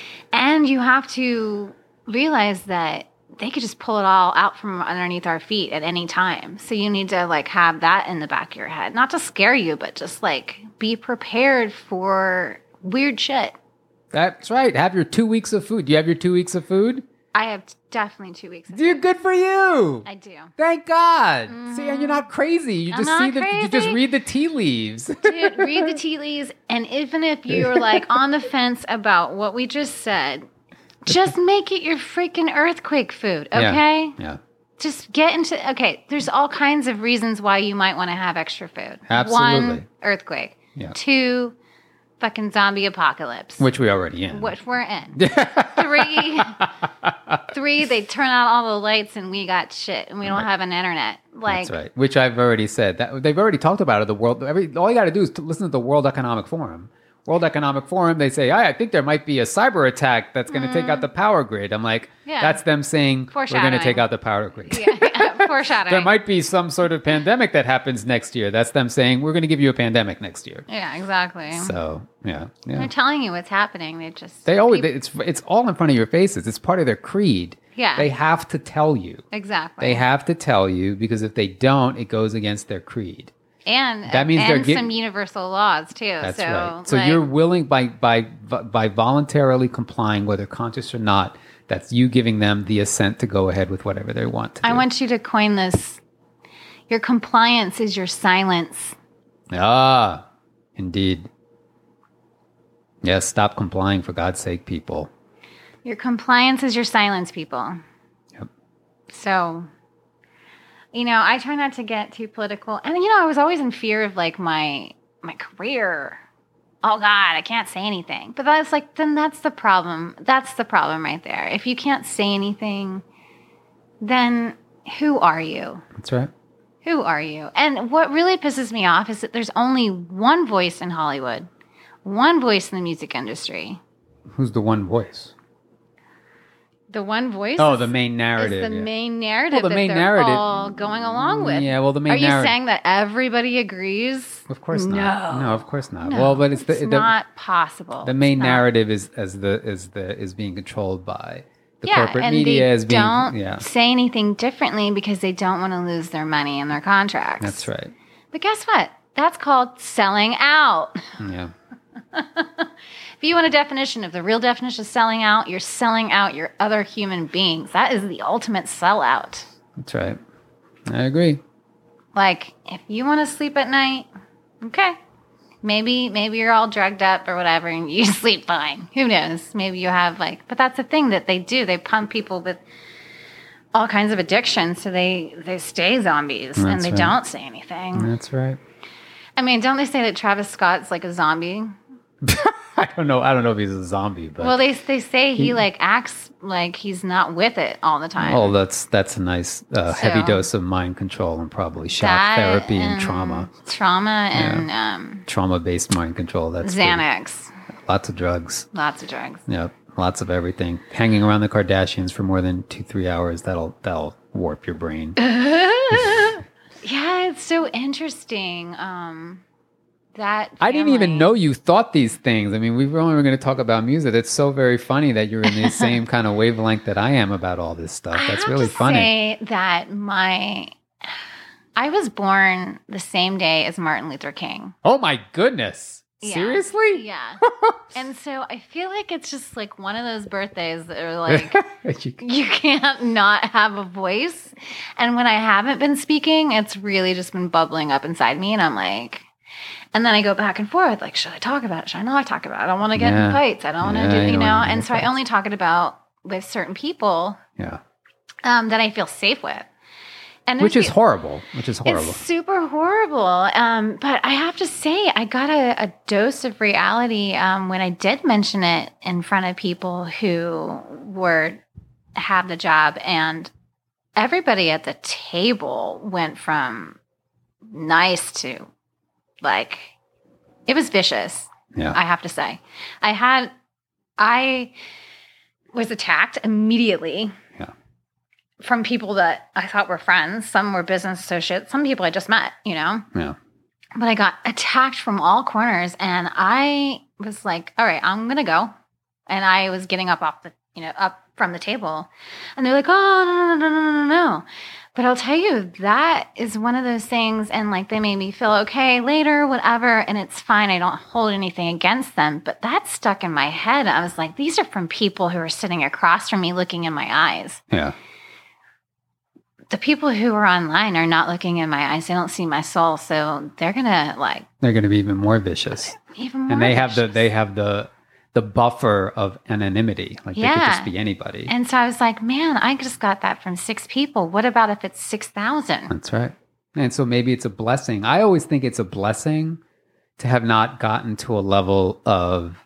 and you have to realize that they could just pull it all out from underneath our feet at any time. So you need to like have that in the back of your head, not to scare you, but just like be prepared for weird shit. That's right. Have your two weeks of food. Do you have your two weeks of food? I have definitely two weeks. Of Dude, good for you. I do. Thank God. See, and you're not crazy. You I'm just not see the you just crazy. read the tea leaves. Dude, read the tea leaves, and even if you're like on the fence about what we just said, just make it your freaking earthquake food, okay? Yeah. yeah. Just get into okay, there's all kinds of reasons why you might want to have extra food. Absolutely. One, earthquake. Yeah. Two, fucking zombie apocalypse. Which we already in. which we're in. Three, three, three, they turn out all the lights and we got shit and we don't Right. have an internet. Like, That's right. Which I've already said. That they've already talked about it. The world. Every, all you got to do is to listen to the World Economic Forum. World Economic Forum. They say, I, I think there might be a cyber attack that's going to take out the power grid. I'm like, Yeah. that's them saying we're going to take Foreshadowing. out the power grid. yeah, yeah, foreshadowing. There might be some sort of pandemic that happens next year. That's them saying we're going to give you a pandemic next year. yeah, exactly. So yeah, yeah. They're telling you what's happening. They just They always peop- it's it's all in front of your faces. It's part of their creed. Yeah. They have to tell you. exactly. They have to tell you because if they don't, it goes against their creed. and That means they're and get- some universal laws too. That's so, right. So like, you're willing by by by voluntarily complying, whether conscious or not. That's you giving them the assent to go ahead with whatever they want to do. I want you to coin this. Your compliance is your silence. Ah, indeed. Yes, stop complying for God's sake, people. Your compliance is your silence, people. Yep. So, you know, I try not to get too political. And, you know, I was always in fear of like my my career. Oh, God, I can't say anything. But that's like, then that's the problem. That's the problem right there. If you can't say anything, then who are you? That's right. Who are you? And what really pisses me off is that there's only one voice in Hollywood, one voice in the music industry. Who's the one voice? The one voice Oh, is- the main narrative. is the yeah. main narrative Well, the that main they're narrative- all going along with. Yeah, well, the main Are you narrative- saying that everybody agrees? Of course not. No. No, of course not. No, well, but it's the it's the, not possible. the main It's not. narrative is as the is the is being controlled by the Yeah, corporate and media they as being don't yeah. say anything differently because they don't want to lose their money and their contracts. That's right. But guess what? That's called selling out. Yeah. If you want a definition of the real definition of selling out, you're selling out your other human beings. That is the ultimate sellout. That's right. I agree. Like, if you want to sleep at night, okay. Maybe maybe you're all drugged up or whatever and you sleep fine. Who knows? Maybe you have like, but that's the thing that they do. They pump people with all kinds of addictions so they, they stay zombies and That's they right. don't say anything. That's right. I mean, don't they say that Travis Scott's like a zombie? I don't know. I don't know if he's a zombie, but Well, they they say he like acts like he's not with it all the time. oh, that's that's a nice uh, heavy So- dose of mind control and probably shock That therapy and, and trauma, trauma and um, trauma based mind control. That's good. Xanax, Lots of drugs. lots of drugs. Yep, lots of everything. Hanging around the Kardashians for more than two, three hours, that'll that'll warp your brain. Yeah, it's so interesting. Um, that I didn't even family- know you thought these things. I mean, we were only going to talk about music. It's so very funny that you're in the same kind of wavelength that I am about all this stuff. I That's have really to funny. Say that my, I was born the same day as Martin Luther King. Oh my goodness! Yeah. Seriously? Yeah, and so I feel like it's just like one of those birthdays that are like. You- You can't not have a voice. And when I haven't been speaking, it's really just been bubbling up inside me. And I'm like, and then I go back and forth, like, should I talk about it? Should I not talk about it? I don't want to get Yeah. in fights. I don't want to Yeah, do, you you don't know? wanna get And in so I fights. only talk it about with certain people yeah. um, that I feel safe with. And Which it's- is horrible. Which is horrible. It's super horrible. Um, but I have to say, I got a, a dose of reality um, when I did mention it in front of people who were have the job, and everybody at the table went from nice to like it was vicious. Yeah. I have to say, I had I was attacked immediately Yeah. from people that I thought were friends. Some were business associates. Some people I just met, you know. Yeah. But I got attacked from all corners, and I was like, "All right, I'm gonna go." And I was getting up off the, you know, up from the table, and they're like, "Oh, no, no, no, no, no, no!" But I'll tell you, that is one of those things, and like they made me feel okay later, whatever, and it's fine. I don't hold anything against them, but that stuck in my head. I was like, these are from people who are sitting across from me, looking in my eyes. Yeah. The people who are online are not looking in my eyes. They don't see my soul, so they're gonna like They're going to be even more vicious. even more. And they have the vicious. they have the the buffer of anonymity. Like they could Yeah. just be anybody. And so I was like, man, I just got that from six people. What about if it's six thousand? That's right. And so maybe it's a blessing. I always think it's a blessing to have not gotten to a level of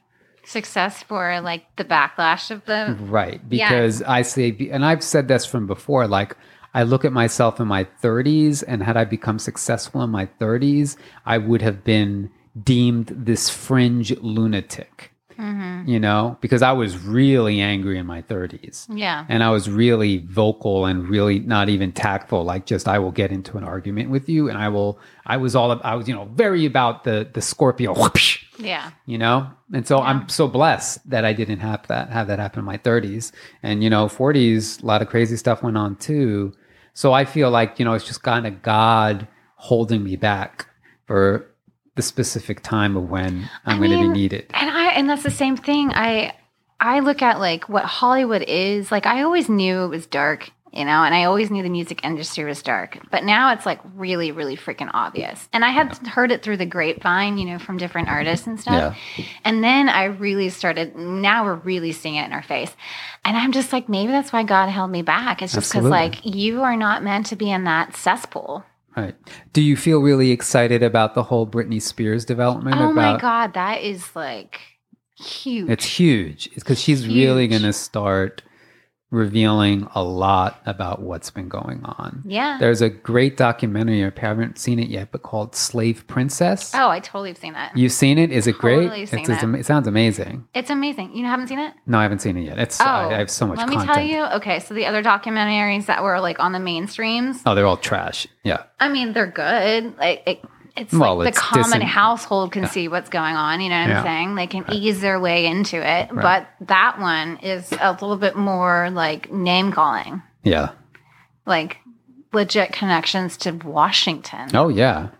success for like the backlash of the Right. Because I say, and I've said this from before, like I look at myself in my thirties, and had I become successful in my thirties, I would have been deemed this fringe lunatic, mm-hmm. you know, because I was really angry in my thirties. Yeah. And I was really vocal and really not even tactful. Like just, I will get into an argument with you, and I will, I was all, I was, you know, very about the, the Scorpio, whoosh, Yeah. you know? And so Yeah. I'm so blessed that I didn't have that, have that happen in my thirties. And, you know, forties, a lot of crazy stuff went on too. So I feel like, you know, it's just kind of God holding me back for the specific time of when I'm I going to be mean, needed. And I and that's the same thing. I I look at like what Hollywood is. Like I always knew it was dark, you know, and I always knew the music industry was dark. But now it's like really, really freaking obvious. And I had heard it through the grapevine, you know, from different artists and stuff. Yeah. And then I really started, now we're really seeing it in our face. And I'm just like, maybe that's why God held me back. It's just because Absolutely. like you are not meant to be in that cesspool. Right. Do you feel really excited about the whole Britney Spears development? Oh about, my God, that is like huge. It's huge. Because she's really Huge. going to start revealing a lot about what's been going on. Yeah. There's a great documentary, I haven't seen it yet, but called Slave Princess. Oh, I totally have seen that. You've seen it? Is it Totally great? seen It's, it's it. ama- it sounds amazing. It's amazing. You haven't seen it? No, I haven't seen it yet. It's Oh, I, I have so much let content. me tell you. Okay, so the other documentaries that were like on the mainstreams, Oh, they're all trash. Yeah. I mean, they're good. Like it, it's Well, like it's the common disin- household can see what's going on. You know what Yeah. I'm saying? They can ease their way into it. But that one is a little bit more like name calling, Yeah. like legit connections to Washington. Oh, yeah.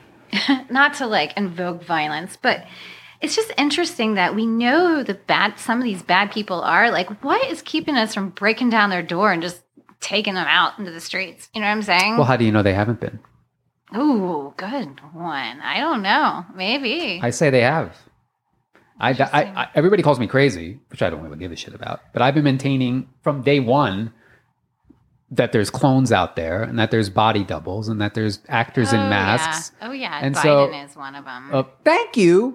Not to like invoke violence, but it's just interesting that we know who the bad some of these bad people are. Like, what is keeping us from breaking down their door and just taking them out into the streets? You know what I'm saying? Well, how do you know they haven't been? Ooh, good one. I don't know. Maybe. I say they have. I, I, I, everybody calls me crazy, which I don't really give a shit about. But I've been maintaining from day one that there's clones out there, and that there's body doubles, and that there's actors in Oh, masks. Yeah. Oh yeah, And Biden so- is one of them. Uh, thank you.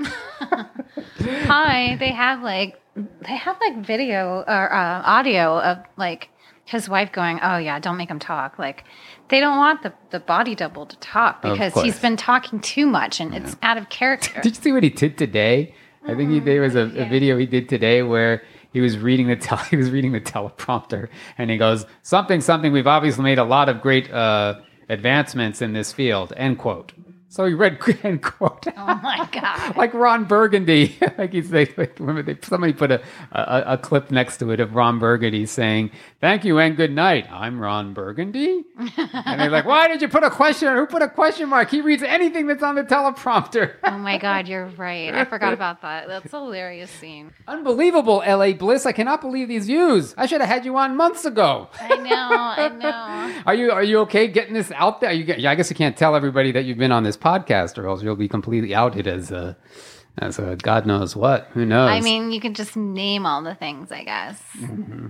Hi, they have like they have like video or uh, audio of like his wife going, "Oh yeah, don't make him talk." Like they don't want the, the body double to talk Of because course. he's been talking too much and it's out of character. Did you see what he did today? I think he, there was a, a video he did today where he was reading the tel- he was reading the teleprompter, and he goes something something. We've obviously made a lot of great uh, advancements in this field. End quote. So he read end quote. Oh my god! Like Ron Burgundy, like he's like, like remember they, somebody put a, a a clip next to it of Ron Burgundy saying, "Thank you and good night. I'm Ron Burgundy," and they're like, "Why did you put a question? Who put a question mark? He reads anything that's on the teleprompter." Oh my god, you're right. I forgot about that. That's a hilarious scene. Unbelievable, L A Bliss! I cannot believe these views. I should have had you on months ago. I know. I know. Are you are you okay getting this out there? Are you get, yeah, I guess you can't tell everybody that you've been on this podcast, or else you'll be completely outed as a as a God knows what. Who knows? I mean, you can just name all the things, I guess. Mm-hmm.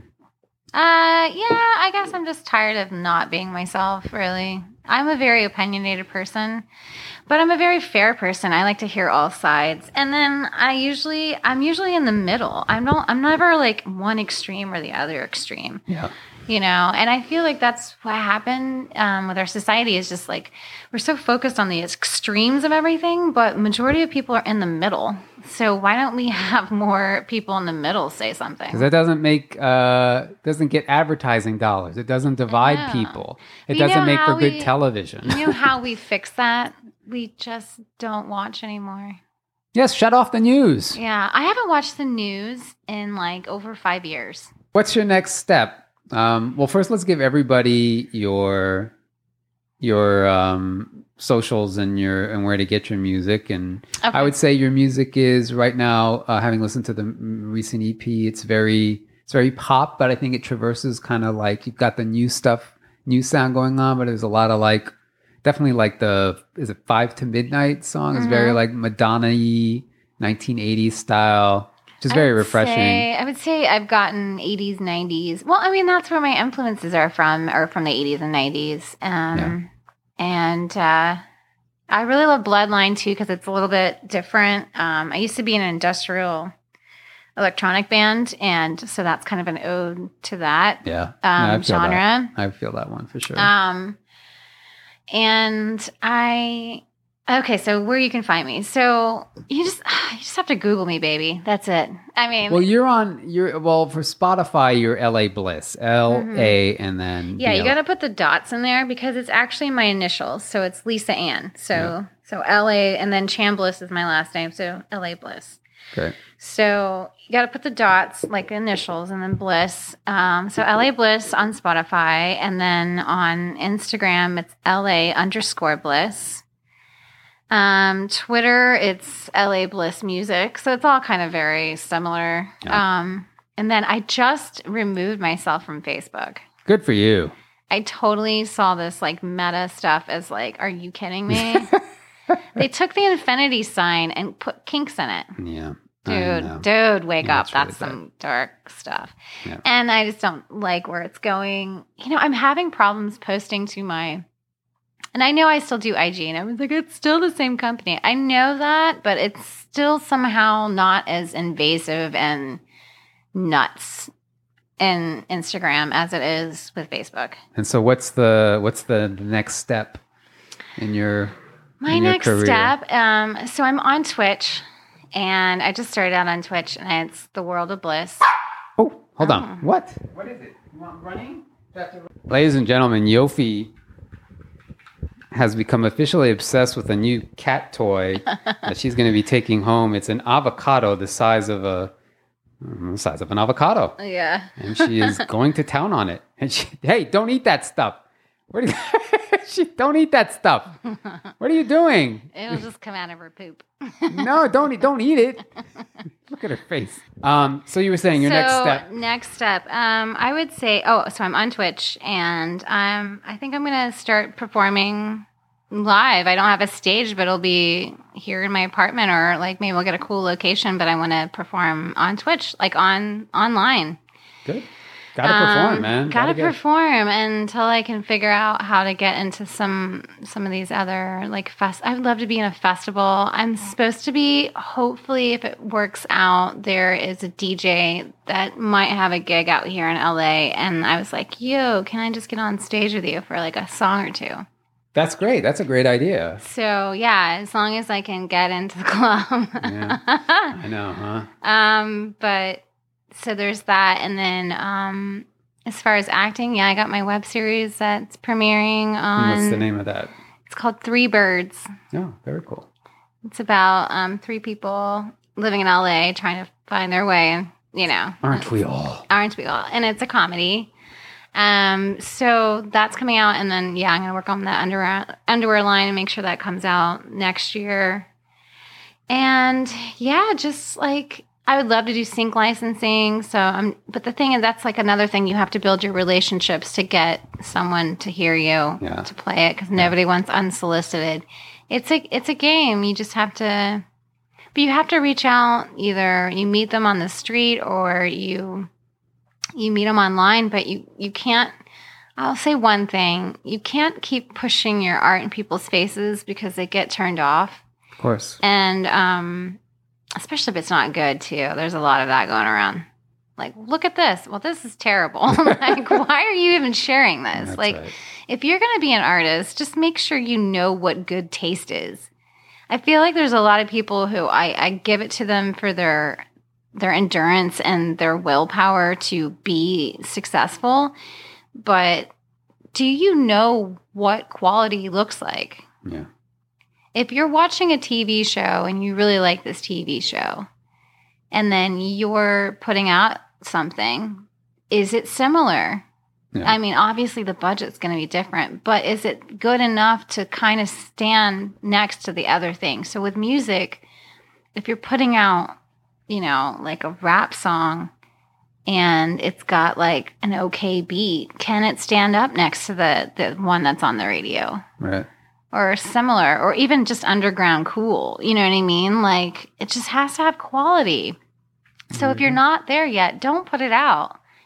Uh, yeah, I guess I'm just tired of not being myself, really. I'm a very opinionated person, but I'm a very fair person. I like to hear all sides. And then I usually, I'm usually in the middle. I'm not, I'm never like one extreme or the other extreme. yeah. You know, and I feel like that's what happened um, with our society is just like we're so focused on the extremes of everything, but majority of people are in the middle. So why don't we have more people in the middle say something? Because that doesn't make uh doesn't get advertising dollars. It doesn't divide know. people. It But you doesn't know make for how good we- television. You know how we fix that? We just don't watch anymore. Yes, shut off the news. Yeah, I haven't watched the news in like over five years. What's your next step? Um, well, first, let's give everybody your your um, socials and your and where to get your music. And Okay. I would say your music is right now. Uh, having listened to the m- recent E P, it's very it's very pop, but I think it traverses kind of like you've got the new stuff, new sound going on, but there's a lot of like definitely like the is it Five to Midnight song is very Mhm. like Madonna-y, nineteen eighties style. Just I very would refreshing. say- I would say I've gotten eighties, nineties. Well, I mean, that's where my influences are from, or from the eighties and nineties. Um, Yeah. And uh, I really love Bloodline, too, because it's a little bit different. Um, I used to be in an industrial electronic band, and so that's kind of an ode to that Yeah. um, No, I feel genre. that. I feel that one for sure. Um, and I, okay, so where you can find me. So you just, you just have to Google me, baby. That's it. I mean, well, you're on, you're, well, for Spotify, you're L A Bliss. L A and then. Mm-hmm. yeah, B you L. got to put the dots in there because it's actually my initials. So it's Lisa Ann. So, Yeah. so L A and then Chambliss is my last name. So L A Bliss. Great. So you got to put the dots like initials and then Bliss. Um, so L A Bliss on Spotify, and then on Instagram it's L A underscore Bliss. Um, Twitter it's L A Bliss Music. So it's all kind of very similar. Yeah. Um, and then I just removed myself from Facebook. Good for you. I totally saw this like meta stuff as like, are you kidding me? They took the infinity sign and put kinks in it. Yeah. I know. Dude, dude, wake Yeah, up. it's really That's bad. some dark stuff. Yeah. And I just don't like where it's going. You know, I'm having problems posting to my, and I know I still do I G, and I was like, it's still the same company. I know that, but it's still somehow not as invasive and nuts in Instagram as it is with Facebook. And so what's the, what's the next step in your, My in your next career? step, um, so I'm on Twitch, and I just started out on Twitch, and it's The World of Bliss. Oh, hold Oh. on. What? What is it? You want running? Ladies and gentlemen, Yofi has become officially obsessed with a new cat toy that she's going to be taking home. It's an avocado the size of a mm, the size of an avocado, Yeah. and she is going to town on it. And she, hey, don't eat that stuff. What? Are you, she don't eat that stuff. What are you doing? It'll just come out of her poop. No, don't eat. Don't eat it. Look at her face. Um. So you were saying your so, next step. Next step. Um, I would say, oh, so I'm on Twitch, and um, I think I'm going to start performing live. I don't have a stage, but it'll be here in my apartment, or like maybe we'll get a cool location, but I want to perform on Twitch, like on online. Good. Gotta perform, Um, man. Gotta, get- perform until I can figure out how to get into some some of these other like fest. I would love to be in a festival. I'm supposed to be. Hopefully, if it works out, there is a D J that might have a gig out here in L A. And I was like, "Yo, can I just get on stage with you for like a song or two?" That's great. That's a great idea. So yeah, as long as I can get into the club. Yeah. I know, huh? Um, but so there's that, and then um, as far as acting, yeah, I got my web series that's premiering on. What's the name of that? It's called Three Birds. Oh, very cool. It's about um, three people living in L A trying to find their way, and you know, Aren't we all? aren't we all? And it's a comedy. Um, so that's coming out, and then yeah, I'm gonna work on the underwear underwear line and make sure that comes out next year. And yeah, just like I would love to do sync licensing. So I'm, but the thing is, that's like another thing you have to build your relationships to get someone to hear you Yeah. to play it because nobody wants unsolicited. It's a it's a game. You just have to, but you have to reach out. Either you meet them on the street or you you meet them online. But you you can't. I'll say one thing: you can't keep pushing your art in people's faces because they get turned off. Of course. And um, especially if it's not good, too. There's a lot of that going around. Like, look at this. Well, this is terrible. Like, why are you even sharing this? That's like, right. if you're going to be an artist, just make sure you know what good taste is. I feel like there's a lot of people who I, I give it to them for their their endurance and their willpower to be successful. But do you know what quality looks like? Yeah. If you're watching a T V show and you really like this T V show, and then you're putting out something, is it similar? Yeah. I mean, obviously the budget's going to be different, but is it good enough to kind of stand next to the other thing? So with music, if you're putting out, you know, like a rap song and it's got like an okay beat, can it stand up next to the, the one that's on the radio? Right. Or similar, or even just underground cool. You know what I mean? Like, it just has to have quality. So if you're not there yet, don't put it out.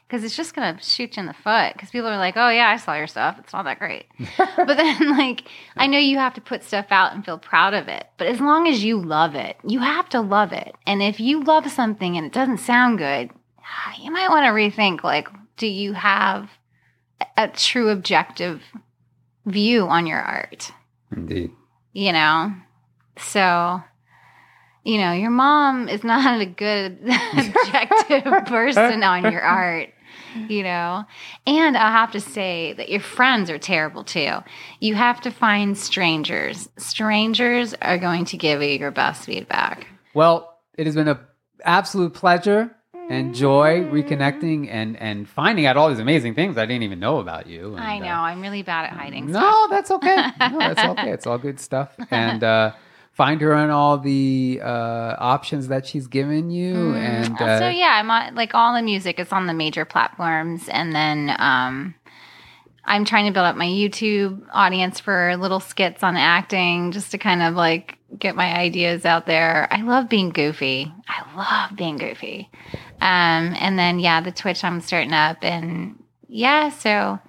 because it's just going to shoot you in the foot. Because people are like, oh, yeah, I saw your stuff. It's not that great. But then, like, I know you have to put stuff out and feel proud of it. But as long as you love it, you have to love it. And if you love something and it doesn't sound good, you might want to rethink, like, do you have a true objective view on your art? Indeed. You know? So... You know, your mom is not a good objective person on your art, you know. And I'll have to say that your friends are terrible too. You have to find strangers. Strangers are going to give you your best feedback. Well, it has been an absolute pleasure and joy reconnecting and, and finding out all these amazing things I didn't even know about you. And, I know. Uh, I'm really bad at hiding no, stuff. that's okay. No, that's okay. It's all good stuff. And, uh, find her on all the uh, options that she's given you. Mm, and uh, so, yeah, I'm on, like, all the music is on the major platforms. And then um, I'm trying to build up my YouTube audience for little skits on acting just to kind of, like, get my ideas out there. I love being goofy. I love being goofy. Um, and then, yeah, the Twitch I'm starting up. And, yeah, so...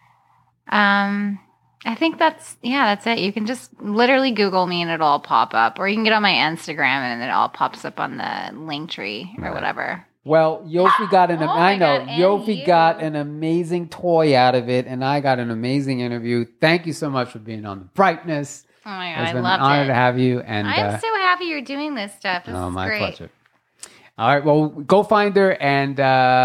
Um, I think that's, yeah, that's it. You can just literally Google me and it'll all pop up. Or you can get on my Instagram and it all pops up on the link tree or right. whatever. Well, Yofi got an, oh I know, God, Yofi got an amazing toy out of it. And I got an amazing interview. Thank you so much for being on The Brightness. Oh my God, it's I been loved an honor it. to have you. And I'm uh, so happy you're doing this stuff. This oh, is my great. pleasure. All right, well, go find her. And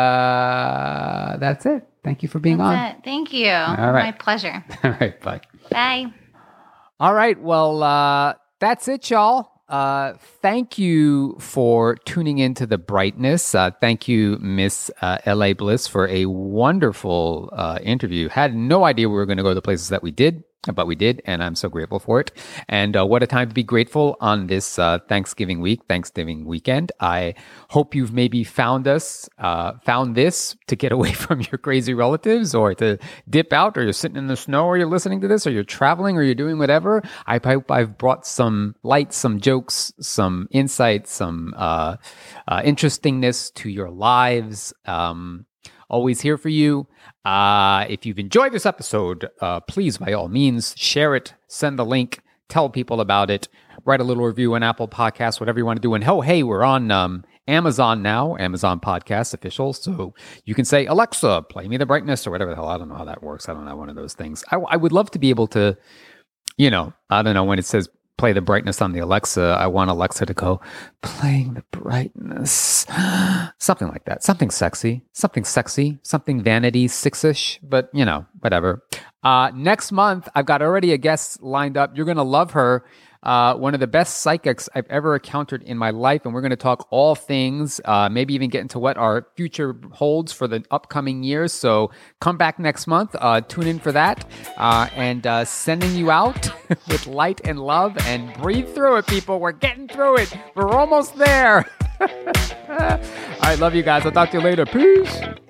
uh, that's it. Thank you for being that's on. It. Thank you. All right. My pleasure. All right, bye. Bye. All right. Well, uh, that's it, y'all. Uh, thank you for tuning into The Brightness. Uh, thank you, Miss uh, L A Bliss, for a wonderful uh, interview. Had no idea we were going to go to the places that we did, but we did, and I'm so grateful for it. And uh, what a time to be grateful on this uh, Thanksgiving week, Thanksgiving weekend. I hope you've maybe found us, uh, found this to get away from your crazy relatives or to dip out, or you're sitting in the snow, or you're listening to this, or you're traveling, or you're doing whatever. I hope I've brought some light, some jokes, some insight, some uh, uh, interestingness to your lives. Um, always here for you. Uh, if you've enjoyed this episode, uh, please, by all means, share it, send the link, tell people about it, write a little review on Apple Podcasts, whatever you want to do. And oh, hey, we're on um, Amazon now, Amazon Podcasts official. So you can say, Alexa, play me The Brightness or whatever the hell. I don't know how that works. I don't know, one of those things. I, I would love to be able to, you know, I don't know, when it says play The Brightness on the Alexa, I want Alexa to go, playing The Brightness. Something like that. Something sexy. Something sexy. Something vanity six-ish. But, you know, whatever. Uh, next month, I've got already a guest lined up. You're going to love her. Uh, one of the best psychics I've ever encountered in my life. And we're going to talk all things, uh, maybe even get into what our future holds for the upcoming years. So come back next month. Uh, tune in for that. Uh, and uh, sending you out with light and love, and breathe through it, people. We're getting through it. We're almost there. All right. Love you guys. I'll talk to you later. Peace.